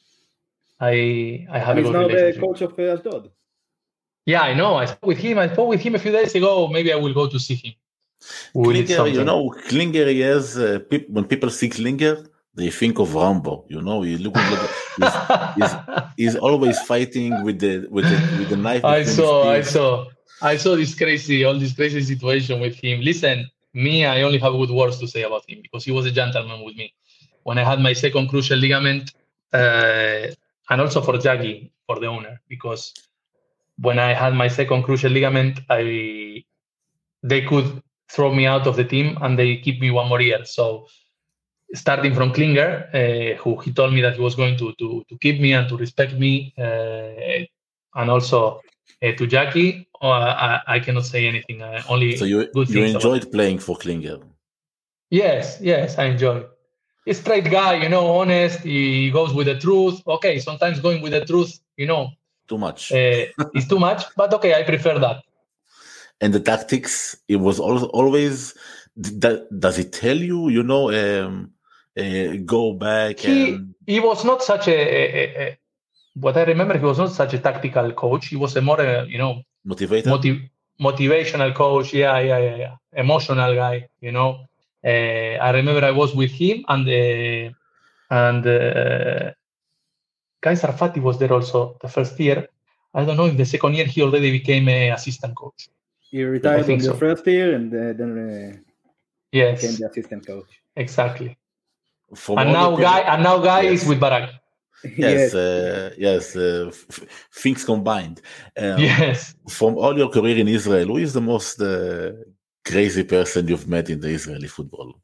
I, I have He's a good now relationship. the coach of uh, Ashdod. Yeah, I know. I spoke with him. I spoke with him a few days ago. Maybe I will go to see him. We'll eat Klinger, something. you know, Klinger, he has, uh, peop- when people see Klinger, they think of Rambo. You know, he looks like he's, he's, he's always fighting with the with the, with the knife. I between his saw, I teeth. saw, I saw this crazy, all this crazy situation with him. Listen, me, I only have good words to say about him because he was a gentleman with me. When I had my second crucial ligament, uh, and also for Jackie, for the owner, because when I had my second crucial ligament, I they could throw me out of the team and they keep me one more year. So starting from Klinger, uh, who he told me that he was going to to, to keep me and to respect me, uh, and also uh, to Jackie, uh, I, I cannot say anything. Uh, only So you good you things about enjoyed him. playing for Klinger. Yes, yes, I enjoy. He's a straight guy, you know, honest. He goes with the truth. Okay, sometimes going with the truth, you know, Too much. uh, is too much. But okay, I prefer that. And the tactics, it was al- always. That, does it tell you? You know, um, uh, go back He and he was not such a, a, a what I remember. He was not such a tactical coach. He was a more, uh, you know, motivator. motiv- motivational coach. Yeah, yeah, yeah, yeah. Emotional guy. You know. Uh, I remember I was with him and uh, and uh, Guy Sarfati was there also the first year. I don't know if the second year he already became a assistant coach. You retired think on your so. first year and uh, then uh, Yes, became the assistant coach. exactly. From And all now the- Guy and now Guy Yes. is with Barak. Yes, uh, yes, uh, f- things combined. Um, Yes. From all your career in Israel, who is the most uh, crazy person you've met in the Israeli football?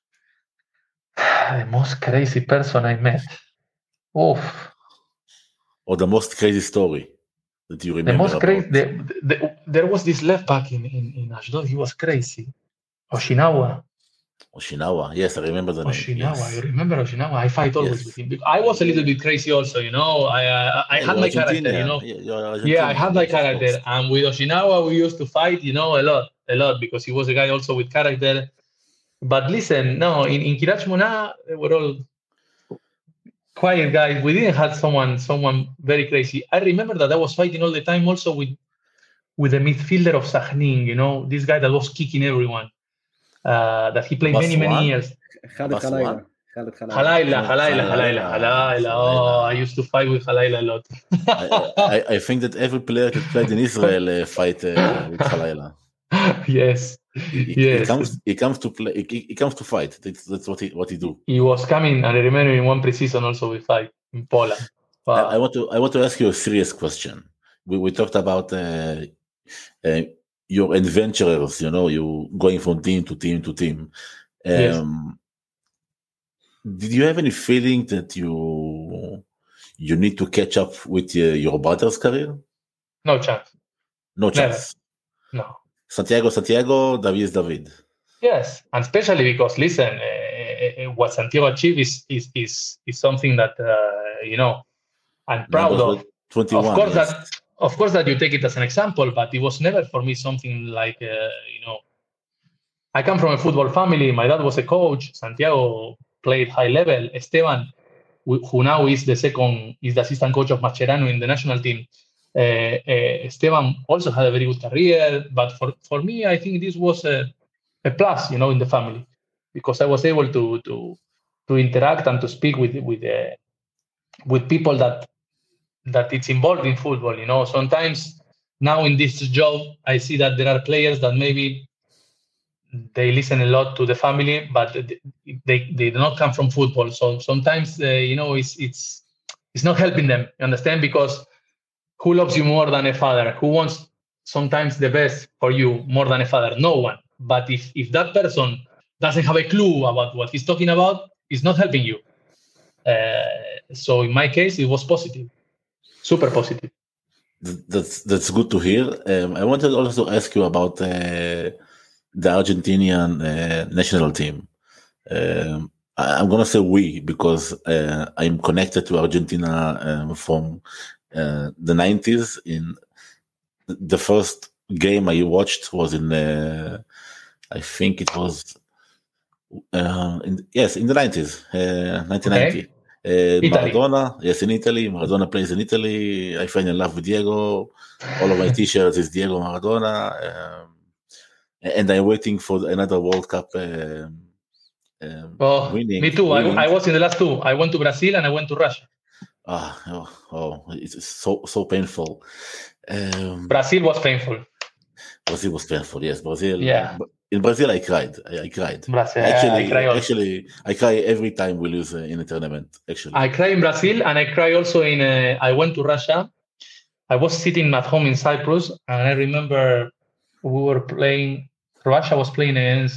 The most crazy person I met. Oof. Or the most crazy story that you The remember most about? crazy. The, the, there was this left back in, in, in Ashdod. He was crazy. Oshinawa. Oshinawa. Yes, I remember the name. Oshinawa. You Yes. remember Oshinawa? I fight always Yes. with him. I was a little bit crazy also, you know. I uh, I Yeah, had you're my character, you Argentinian. know. Yeah, you're Yeah, I Argentinian, had my yes, of character. course. And with Oshinawa, we used to fight, you know, a lot, a lot, because he was a guy also with character. But listen, no, in, in Kiryat Shmona, they were all quiet guys. We didn't have someone someone very crazy. I remember that I was fighting all the time also with with the midfielder of Sahnin, you know, this guy that was kicking everyone. Uh, that he played many, many Baswan? years. Khaled Abbas Khalaila. Wan? Khaled Khalaila. Halayla, Halayla, Halayla, Khalaila, Halayla. Oh, I used to fight with Halayla a lot. I, I, I think that every player that played in Israel uh, fight uh, with Khalaila. Yes, He, he yes. comes. He comes to play. He, he comes to fight. That's, that's what he what he do. He was coming, and I remember in one preseason also we fight in Poland. I, Wow. I want to. I want to ask you a serious question. We we talked about uh, uh, your adventurers. You know, you going from team to team to team. Um, Yes. Did you have any feeling that you you need to catch up with your, your brother's career? No chance. No Never. chance. No. Santiago, Santiago, David is David. Yes, and especially because listen, uh, what Santiago achieved is is is, is something that uh, you know I'm proud Number of. twenty-one. Of course yes. that of course that you take it as an example, but it was never for me something like uh, you know. I come from a football family. My dad was a coach. Santiago played high level. Esteban, who who now is the second is the assistant coach of Mascherano in the national team. Uh, uh, Esteban also had a very good career, but for, for me, I think this was a, a plus, you know, in the family, because I was able to to to interact and to speak with with uh, with people that that it's involved in football. You know, sometimes now in this job, I see that there are players that maybe they listen a lot to the family, but they they do not come from football. So sometimes uh, you know it's it's it's not helping them. You understand? Because who loves you more than a father? Who wants sometimes the best for you more than a father? No one. But if if that person doesn't have a clue about what he's talking about, it's not helping you. Uh, so in my case, it was positive, super positive. That's that's good to hear. Um, I wanted also to ask you about uh, the Argentinian uh, national team. Um, I, I'm gonna say we because uh, I'm connected to Argentina um, from uh, the nineties. In the first game I watched was in, uh, I think it was, uh, in, yes, in the nineties, uh, nineteen ninety. Okay. Uh, Italy. Maradona, yes, in Italy. Maradona plays in Italy. I fell in love with Diego. All of my T-shirts is Diego Maradona, um, and I'm waiting for another World Cup. Um, um, Oh, winning, me too. winning. I, I was in the last two. I went to Brazil and I went to Russia. Ah, oh, oh, it's so so painful. Um, Brazil was painful. Brazil was painful. Yes, Brazil. Yeah. In Brazil, I cried. I, I cried. Brazil. Actually, I cry also. actually, I cry every time we lose uh, in a tournament. Actually, I cry in Brazil and I cry also in. Uh, I went to Russia. I was sitting at home in Cyprus and I remember we were playing. Russia was playing against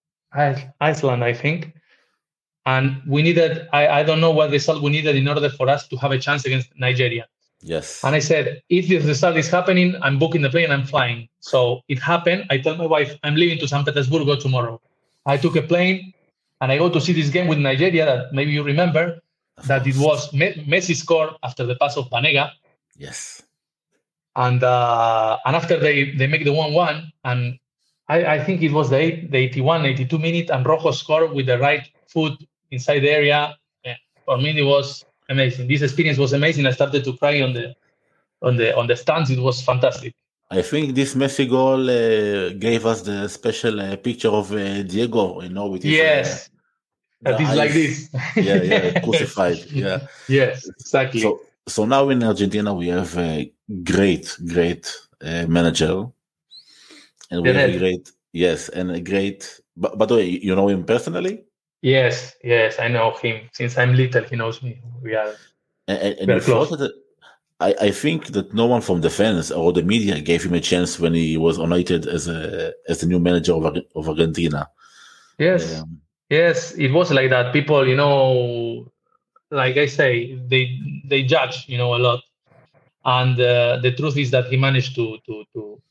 Iceland, I think, and we needed. I, I don't know what result we needed in order for us to have a chance against Nigeria. Yes. And I said, if this result is happening, I'm booking the plane and I'm flying. So it happened. I tell my wife, I'm leaving to Saint Petersburg tomorrow. I took a plane and I go to see this game with Nigeria that maybe you remember, Of that course. it was Messi scored after the pass of Banega. Yes. And uh, and after they, they make the one one, and I, I think it was the, eight, the eighty-one, eighty-two minute, and Rojo scored with the right foot inside the area. Yeah, for me, it was amazing. This experience was amazing. I started to cry on the on the on the stands. It was fantastic. I think this Messi goal uh, gave us the special uh, picture of uh, Diego. You know, with his, Yes, uh, that the is like eyes- this. Yeah, yeah, crucified. Yeah. Yes, exactly. So, so now in Argentina we have a great, great uh, manager, and we have a Lionel. great, yes, and a great. But by the way, you know him personally, Yes, yes, I know him. Since I'm little, he knows me. We are and, and, and Very you thought close. that. I, I think that no one from the fans or the media gave him a chance when he was anointed as a as the new manager of Ar- of Argentina. yes, Um, yes. It was like that. People, you know, like I say, they they judge, you know, a lot. And uh, the truth is that he managed to to to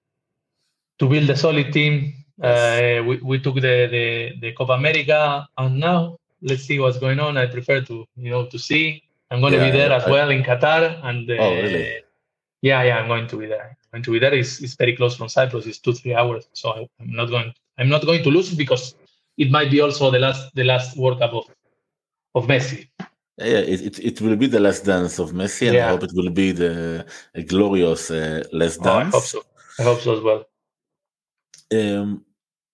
to build a solid team. Yes. Uh, we, we took the, the the Copa America, and now let's see what's going on. I prefer to you know to see. I'm going to Yeah, be there I- as I- well in Qatar, and uh, Oh, really? yeah, yeah, I'm going to be there. I'm going to be there. It's, it's very close from Cyprus. It's two three hours, so I, I'm not going. I'm not going to lose because it might be also the last the last World Cup of of Messi. Yeah, it, it it will be the last dance of Messi, and I Yeah. hope it will be the a glorious uh, last Oh, I dance. hope so. I hope so as well. Um,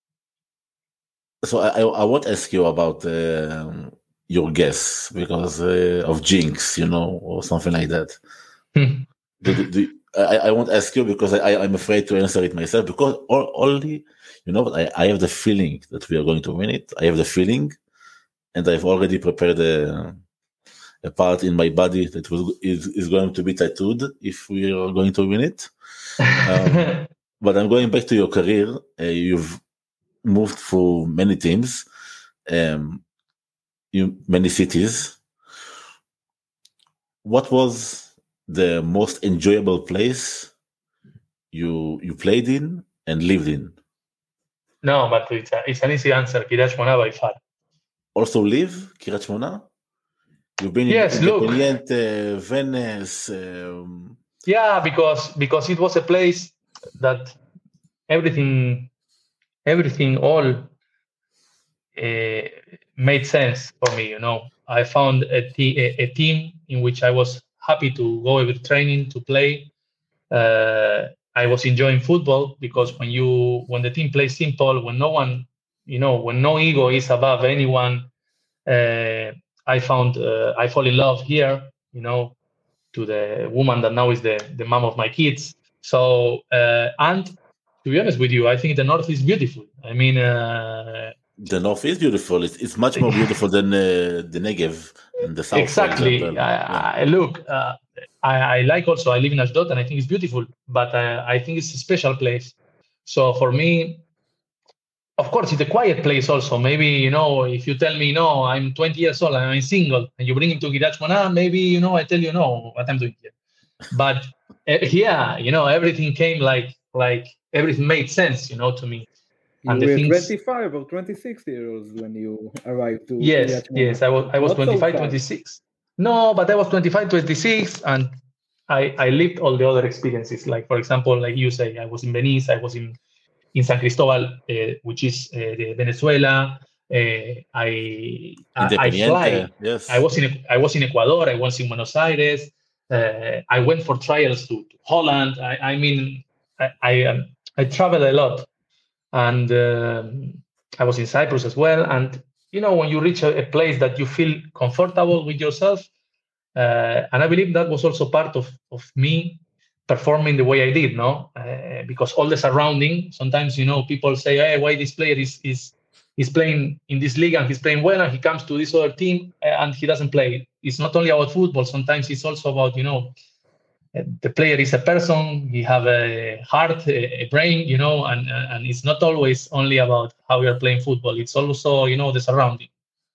so I, I I won't ask you about um, your guess because uh, of jinx, you know, or something like that. Hmm. Do, do, do, I, I won't ask you because I, I'm afraid to answer it myself because all, only, you know, I, I have the feeling that we are going to win it. I have the feeling, and I've already prepared a, a part in my body that will, is, is going to be tattooed if we are going to win it. Um, But I'm going back to your career. Uh, you've moved through many teams, um, you, many cities. What was the most enjoyable place you you played in and lived in? No, but it's, a, it's an easy answer. Kiryat Shmona by far. Also live Kiryat Shmona? You've been Yes, in look. Independiente, Venice. Um, Yeah, because because it was a place that everything, everything all uh, made sense for me. You know, I found a, te- a, a team in which I was happy to go every training to play. uh, I was enjoying football, because when you when the team plays simple, when no one, you know, when no ego is above anyone, uh, I found uh, I fall in love here, you know, to the woman that now is the the mom of my kids. So uh, and to be honest with you, I think the North is beautiful. I mean, uh, the North is beautiful. It's, it's much more beautiful than uh, the Negev and the South. Exactly. I, yeah. I, look, uh, I, I like also, I live in Ashdod and I think it's beautiful, but uh, I think it's a special place. So for me, of course, it's a quiet place also. Maybe, you know, if you tell me, no, I'm twenty years old, I'm single, and you bring me to Kiryat Shmona, maybe, you know, I tell you, no, what I'm doing here. But uh, yeah, you know, everything came like, like everything made sense, you know, to me. You and were the things, twenty-five or twenty-six years when you arrived to yes, Kiryat Shmona. yes, I was, I was Not so twenty-five, fast. twenty-six. No, but I was twenty-five, twenty-six, and I, I lived all the other experiences. Like, for example, like you say, I was in Venice, I was in, in San Cristobal, uh, which is uh, the Venezuela. Uh, I, I, I fly. Yes. I was in I was in Ecuador. I was in Buenos Aires. Uh, I went for trials to, to Holland. I, I mean, I I, um, I traveled a lot, and um, I was in Cyprus as well. And you know, when you reach a, a place that you feel comfortable with yourself, uh, and I believe that was also part of of me performing the way I did, no, uh, because all the surrounding. Sometimes, you know, people say, "Hey, why this player is is is playing in this league and he's playing well, and he comes to this other team and he doesn't play." It's not only about football. Sometimes it's also about, you know, the player is a person. He have a heart, a, a brain, you know, and and it's not always only about how you are playing football. It's also, you know, the surrounding.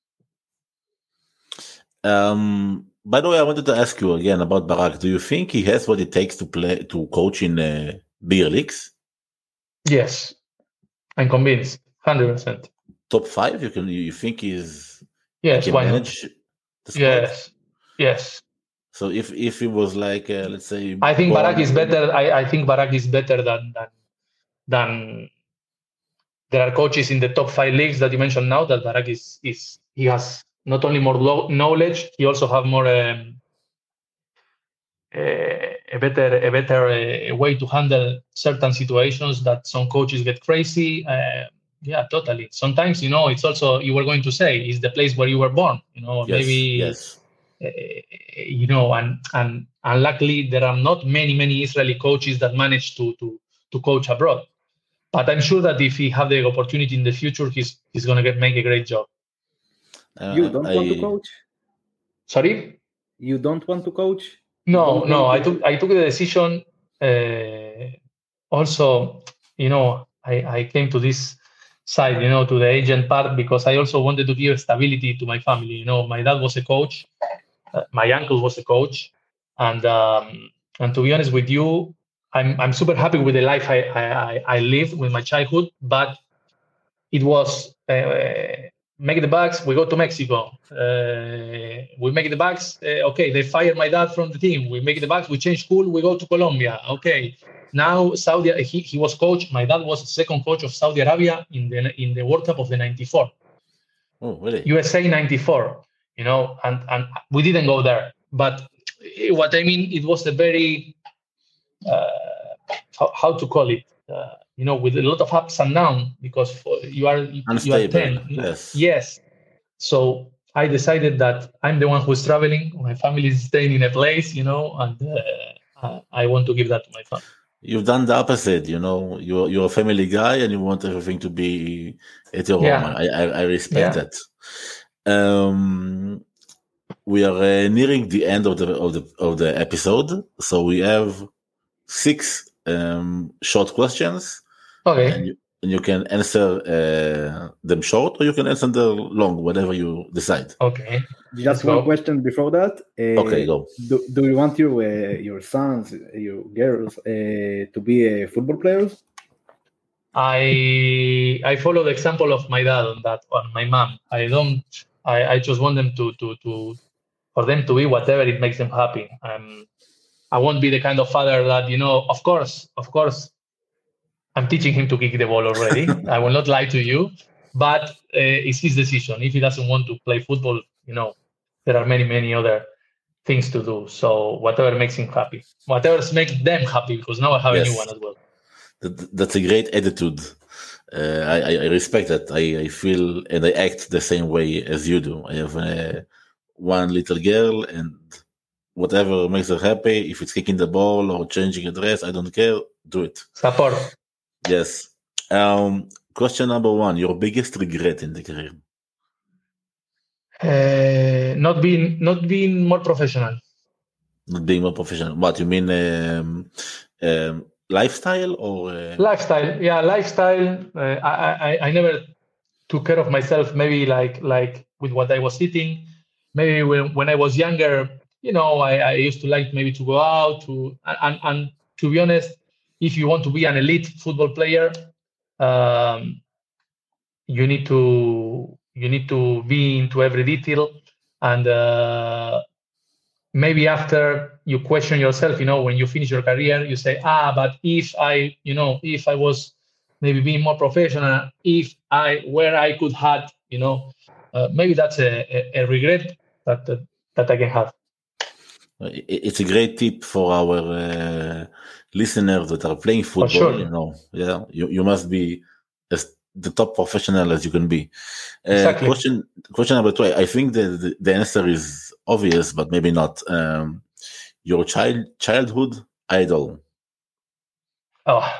Um. By the way, I wanted to ask you again about Barak. Do you think he has what it takes to play to coach in uh, bigger leagues? Yes, I'm convinced, hundred percent. Top five? You can. You think he's? Yes, can why manage not? The squad? Yes, yes. So if if it was like uh, let's say, I think born- Barak is better. I, I think Barak is better than than than. There are coaches in the top five leagues that you mentioned now. That Barak is is he has not only more lo- knowledge, he also have more um, a, a better a better uh, way to handle certain situations that some coaches get crazy. Uh, yeah, totally. Sometimes, you know, it's also, you were going to say, is the place where you were born. You know, yes, maybe yes. uh, you know, and and and luckily there are not many many Israeli coaches that manage to to to coach abroad. But I'm sure that if he have the opportunity in the future, he's he's gonna get make a great job. Uh, You don't I, want to coach? Sorry? You don't want to coach? No, Don't no. want I to- took I took the decision. Uh, also, you know, I, I came to this side, you know, to the agent part, because I also wanted to give stability to my family. You know, my dad was a coach, uh, my uncle was a coach, and um, and to be honest with you, I'm I'm super happy with the life I I, I lived with my childhood, but it was uh, make the bags, we go to Mexico. Uh, we make the bags. Uh, okay, they fired my dad from the team. We make the bags. We change school. We go to Colombia. Okay, now Saudi. He, he was coach. My dad was the second coach of Saudi Arabia in the in the World Cup of the ninety-four. Oh, really? U S A ninety-four. You know, and and we didn't go there. But what I mean, it was a very uh, how, how to call it. Uh, you know, with a lot of ups and downs, because for, you are you are Unstable. ten. Yes. Yes. So I decided that I'm the one who's traveling. My family is staying in a place, you know, and uh, I want to give that to my family. You've done the opposite, you know. You're you're a family guy, and you want everything to be at your Yeah. home. I I, I respect Yeah. that. Um, we are uh, nearing the end of the of the of the episode, so we have six um, short questions, Okay. and you, and you can answer uh, them short, or you can answer them long, whatever you decide. Okay. Just Let's one go. question before that. Uh, Okay, go. Do, do you want your uh, your sons, your girls, uh, to be uh, football players? I I follow the example of my dad on that one, my mom. I don't. I, I just want them to to to for them to be whatever it makes them happy. Um, I won't be the kind of father that, you know. Of course, of course, I'm teaching him to kick the ball already. I will not lie to you, but uh, it's his decision. If he doesn't want to play football, you know, there are many many other things to do. So whatever makes him happy, whatever makes them happy, because now I have yes. a new one as well. That, that's a great attitude. Uh, I, I respect that. I, I feel and I act the same way as you do. I have uh, one little girl, and whatever makes her happy, if it's kicking the ball or changing a dress, I don't care. Do it. Support. Yes. Um, question number one: your biggest regret in the career? Uh, not being not being more professional. Not being more professional. What you mean? Um, um, lifestyle or uh... lifestyle? Yeah, lifestyle. Uh, I, I I never took care of myself. Maybe like like with what I was eating. Maybe when, when I was younger, you know, I, I used to like maybe to go out to and and to be honest, if you want to be an elite football player, um, you need to you need to be into every detail, and uh, maybe after you question yourself, you know, when you finish your career, you say, ah, but if I, you know, if I was maybe being more professional, if I where I could have, you know, uh, maybe that's a, a, a regret that, that that I can have. It's a great tip for our uh, listeners that are playing football. Sure. You know, yeah, you, you must be as the top professional as you can be. Uh, exactly. Question question number two. I think the, the, the answer is obvious, but maybe not. Um, your child childhood idol. Oh.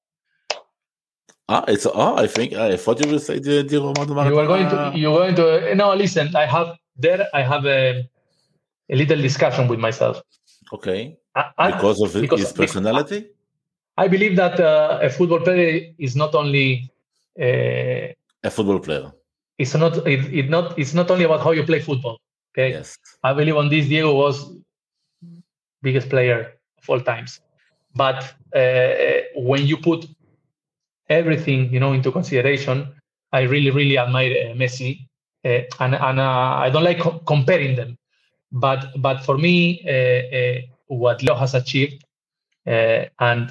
Ah, it's ah. I think I thought you would say the Diego Armando Maradona. You were going to. You were going to. No, listen. I have there. I have a. A little discussion with myself. Okay. I, because of because, his personality? I believe that uh, a football player is not only uh, a football player. It's not. It, it not. It's not only about how you play football. Okay. Yes. I believe on this. Diego was biggest player of all times, but uh, when you put everything, you know, into consideration, I really, really admire uh, Messi, uh, and and uh, I don't like co- comparing them. But but for me, uh, uh, what Leo has achieved uh, and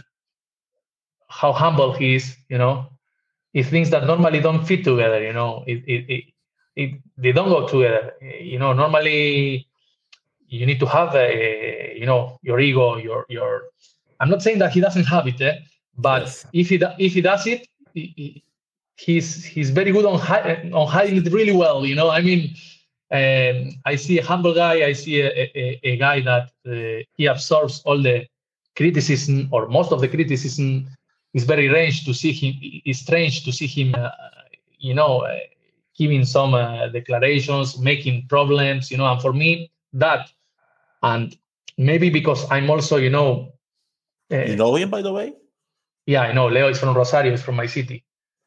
how humble he is, you know, is things that normally don't fit together. You know, it, it, it, it they don't go together. You know, normally you need to have a, you know, your ego, your your. I'm not saying that he doesn't have it, eh? But yes. if he if he does it, he, he's he's very good on hi- on hiding it really well. You know, I mean. Um, I see a humble guy. I see a, a, a guy that uh, he absorbs all the criticism, or most of the criticism. Is very strange to see him. It's strange to see him, uh, you know, uh, giving some uh, declarations, making problems, you know. And for me, that, and maybe because I'm also, you know, uh, you know him, by the way. Yeah, I know. Leo is from Rosario. He's from my city.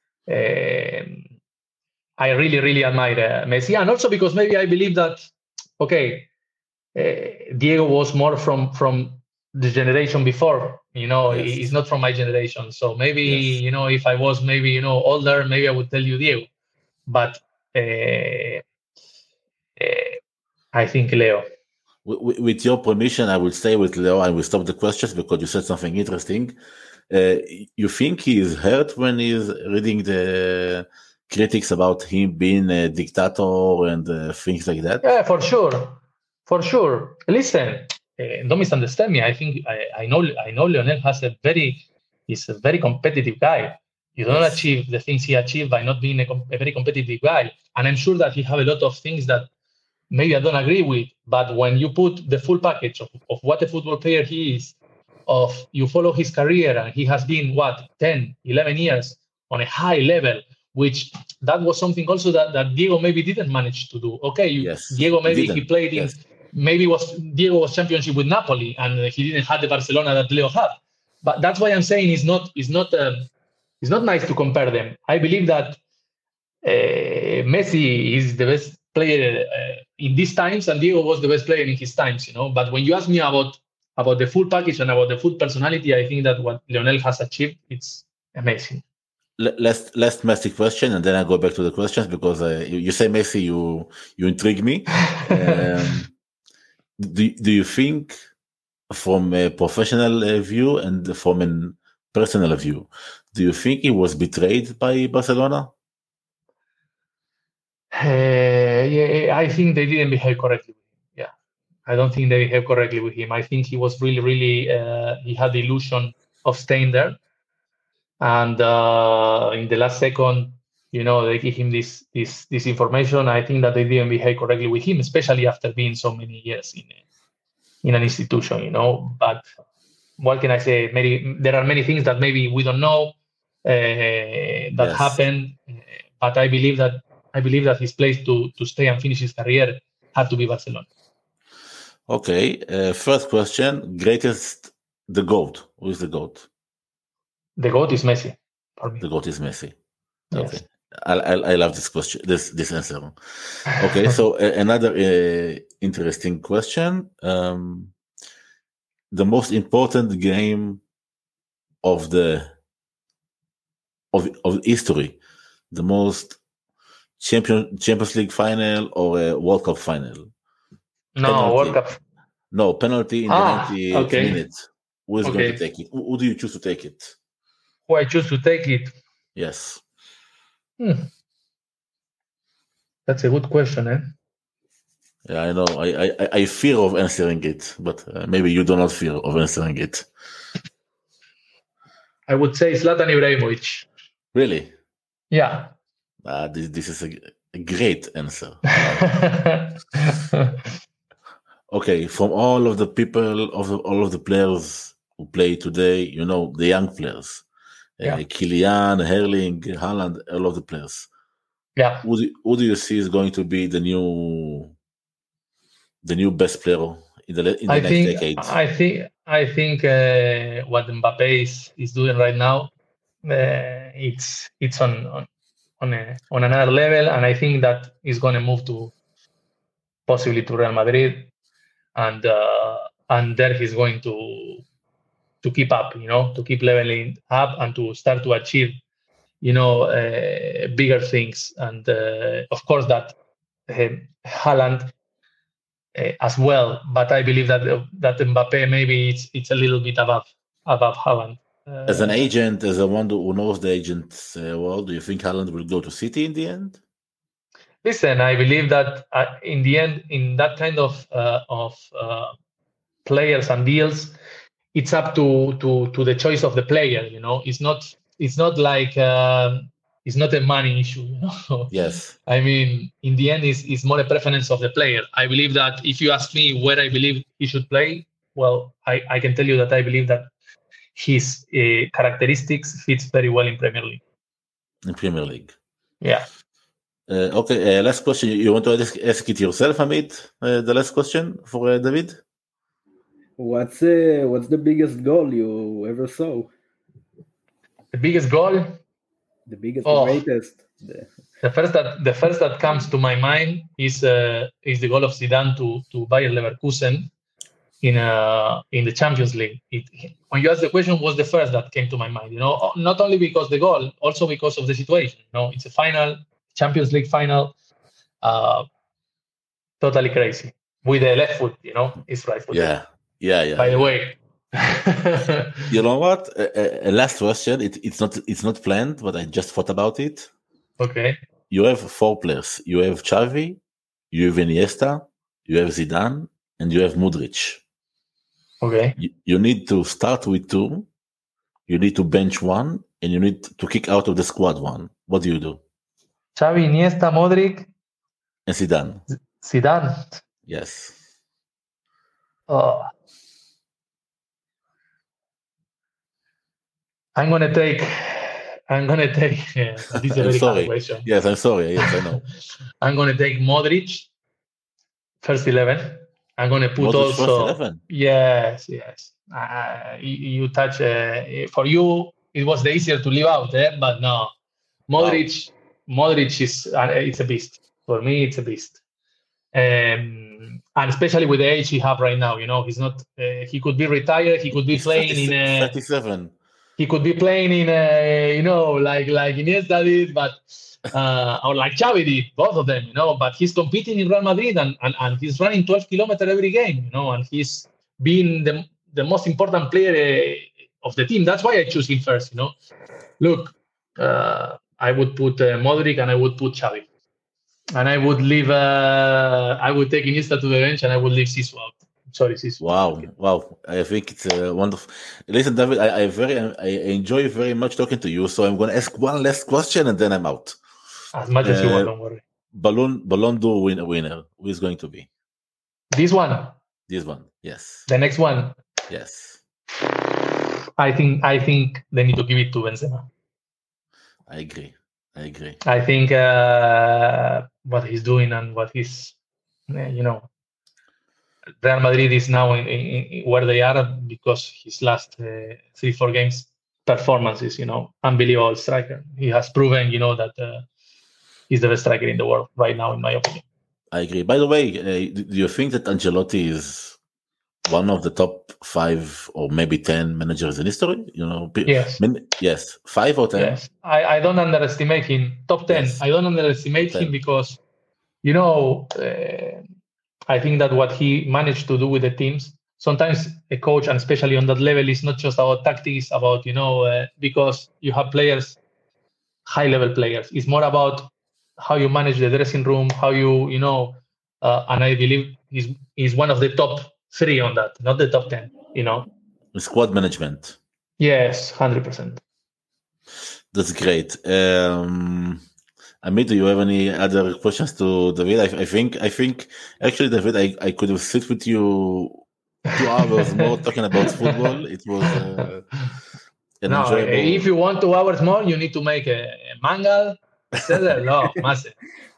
Um, I really, really admire uh, Messi, and also because maybe I believe that, okay, uh, Diego was more from from the generation before, you know, yes. He's not from my generation. So maybe, yes. you know, if I was maybe, you know, older, maybe I would tell you Diego. But uh, uh, I think Leo. With, with your permission, I will stay with Leo and we'll stop the questions because you said something interesting. Uh, you think he is hurt when he's reading the critics about him being a dictator and uh, things like that? Yeah, for sure, for sure. Listen, uh, don't misunderstand me. I think I, I know I know Lionel has a very he's a very competitive guy. You don't yes. achieve the things he achieved by not being a, a very competitive guy. And I'm sure that he have a lot of things that maybe I don't agree with. But when you put the full package of, of what a football player he is, of you follow his career, and he has been what ten, eleven years on a high level. Which that was something also that, that Diego maybe didn't manage to do. Okay, you, yes, Diego maybe he played in, yes. maybe was Diego was championship with Napoli, and he didn't have the Barcelona that Leo had. But that's why I'm saying it's not it's not um, it's not nice to compare them. I believe that uh, Messi is the best player uh, in these times, and Diego was the best player in his times. You know, but when you ask me about about the full package and about the full personality, I think that what Lionel has achieved, it's amazing. Last last Messi question, and then I go back to the questions because uh, you, you say Messi, you you intrigue me. um, do do you think, from a professional uh, view and from a personal view, do you think he was betrayed by Barcelona? Uh, yeah, I think they didn't behave correctly. Yeah, I don't think they behaved correctly with him. I think he was really, really, uh, he had the illusion of staying there. And uh, in the last second, you know, they give him this this this information. I think that they didn't behave correctly with him, especially after being so many years in a, in an institution, you know. But what can I say? Maybe there are many things that maybe we don't know uh, that Yes. happened. But I believe that I believe that his place to to stay and finish his career had to be Barcelona. Okay. Uh, first question: greatest, the GOAT. Who is the GOAT? The GOAT is Messi for me. The GOAT is Messi. Yes. Okay. I, I, I love this question, this this answer. Okay, so uh, another uh, interesting question. Um, the most important game of the of of history, the most champion Champions League final or a World Cup final? No, Penalty. World Cup. No, penalty in Ah, the ninetieth okay. minute. Who is going Okay. to take it? Who, who do you choose to take it? Who I choose to take it? Yes. Hmm. That's a good question, eh? Yeah, I know. I, I, I fear of answering it, but uh, maybe you do not fear of answering it. I would say Zlatan Ibrahimovic. Really? Yeah. Uh, this, this is a, a great answer. Okay, from all of the people, of the, all of the players who play today, you know, the young players, Yeah. uh, Kylian, Erling, Haaland, all of the players. Yeah. Who do, who do you see is going to be the new, the new best player in the in the I next think decade? I think I think uh, what Mbappe is, is doing right now, uh, it's it's on on on, a, on another level, and I think that he's going to move to possibly to Real Madrid, and uh, and there he's going to to keep up, you know, to keep leveling up and to start to achieve, you know, uh, bigger things, and uh, of course that uh, Haaland. Uh, as well, but I believe that uh, that Mbappe maybe it's it's a little bit above above Haaland. Uh, As an agent, as a one who knows the agent's uh, world, do you think Haaland will go to City in the end? Listen, I believe that uh, in the end, in that kind of uh, of uh, players and deals, it's up to to to the choice of the player. You know, it's not it's not like um, it's not a money issue. You know? Yes. I mean, in the end, it's, it's more a preference of the player. I believe that if you ask me where I believe he should play, well, I, I can tell you that I believe that his uh, characteristics fits very well in Premier League. In Premier League. Yeah. Uh, okay, uh, last question. You want to ask, ask it yourself, Amit? Uh, the last question for uh, David? What's uh, what's the biggest goal you ever saw? The biggest goal? The biggest, Oh. the greatest. The... The first that the first that comes to my mind is uh, is the goal of Zidane to to Bayer Leverkusen in uh, in the Champions League. It, when you ask the question, was the first that came to my mind. You know, not only because the goal, also because of the situation. You know, it's a final Champions League final, uh, totally crazy with the left foot. You know, it's right foot. Yeah, yeah, yeah. By yeah. the way. You know what? Uh, uh, last question. It, it's not it's not planned, but I just thought about it. Okay. You have four players. You have Xavi, you have Iniesta, you have Zidane, and you have Modric. Okay. You, you need to start with two. You need to bench one, and you need to kick out of the squad one. What do you do? Xavi, Iniesta, Modric, and Zidane. Zidane. Yes. Oh. I'm gonna take. I'm gonna take. Yeah, this is a I'm very sorry. hard question. Yes, I'm sorry. Yes, I know. I'm gonna take Modric, first eleven. I'm gonna put Modric also. first eleven. Yes, yes. Uh, you, you touch. Uh, for you, it was the easier to leave out, eh? But no, Modric. Wow. Modric is. Uh, it's a beast. For me, it's a beast. Um, and especially with the age he have right now, you know, he's not. Uh, he could be retired. He could be He's playing thirty, in a. thirty-seven. He could be playing in a, you know, like like Iniesta did, but uh, or like Xavi did, both of them, you know. But he's competing in Real Madrid and, and, and he's running twelve kilometers every game, you know, and he's being the the most important player uh, of the team. That's why I choose him first, you know. Look, uh, I would put uh, Modric and I would put Xavi, and I would leave. Uh, I would take Iniesta to the bench and I would leave Sisu out. sorry, this wow, wow! I think it's a wonderful. Listen, David, I, I very, I enjoy very much talking to you. So I'm going to ask one last question, and then I'm out. As much as uh, you want, don't worry. Ballon, Ballon d'Or winner, winner. Who is going to be? This one. This one, yes. The next one. Yes. I think, I think they need to give it to Benzema. I agree. I agree. I think uh, what he's doing and what he's, you know, Real Madrid is now in, in, in where they are because his last uh, three, four games performances, you know, unbelievable striker. He has proven, you know, that uh, he's the best striker in the world right now, in my opinion. I agree. By the way, uh, do you think that Ancelotti is one of the top five or maybe ten managers in history? You know, yes, min- yes, five or ten. Yes, I, I don't underestimate him. Top ten. Yes. I don't underestimate ten. him because, you know, uh, I think that what he managed to do with the teams. Sometimes a coach, and especially on that level, is not just about tactics. About you know, uh, because you have players, high level players. It's more about how you manage the dressing room, how you you know, uh, and I believe he's he's one of the top three on that, not the top ten, you know. Squad management. Yes, one hundred percent. That's great. Um, Amit, do you have any other questions to David? I, I think, I think, actually, David, I, I could have sit with you two hours more talking about football. It was uh, an no, enjoyable... if you want two hours more, you need to make a, a mangal. No, massive.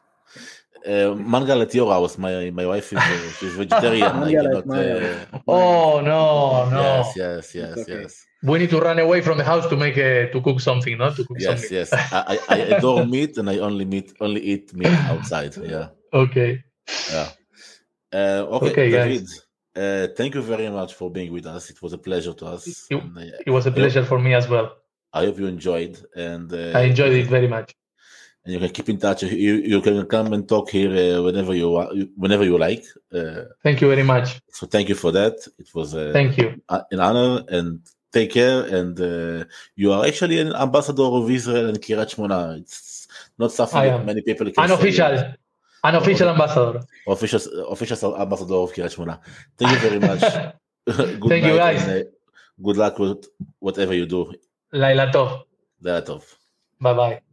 Uh, mangal at your house. My my wife is uh, she's vegetarian. I cannot, uh, oh no, no. Yes, yes, yes, okay. yes. We need to run away from the house to make a, to cook something, not to cook yes, something. Yes, yes. I, I adore meat, and I only meat only eat meat outside. Yeah. Okay. Yeah. Uh, okay, okay, David. Guys. Uh, thank you very much for being with us. It was a pleasure to us. It, and, uh, it was a pleasure hope, for me as well. I hope you enjoyed, and uh, I enjoyed it very much. And you can keep in touch. You you can come and talk here uh, whenever you whenever you like. Uh, thank you very much. So thank you for that. It was uh, thank you an honor, and take care. And uh, you are actually an ambassador of Israel and Kiryat Shmona. It's not something that many people can unofficial, say. Unofficial ambassador. Official, official ambassador of Kiryat Shmona. Thank you very much. Good Thank you, guys. And, uh, good luck with whatever you do. Laila Tov. Laila Tov. Bye bye.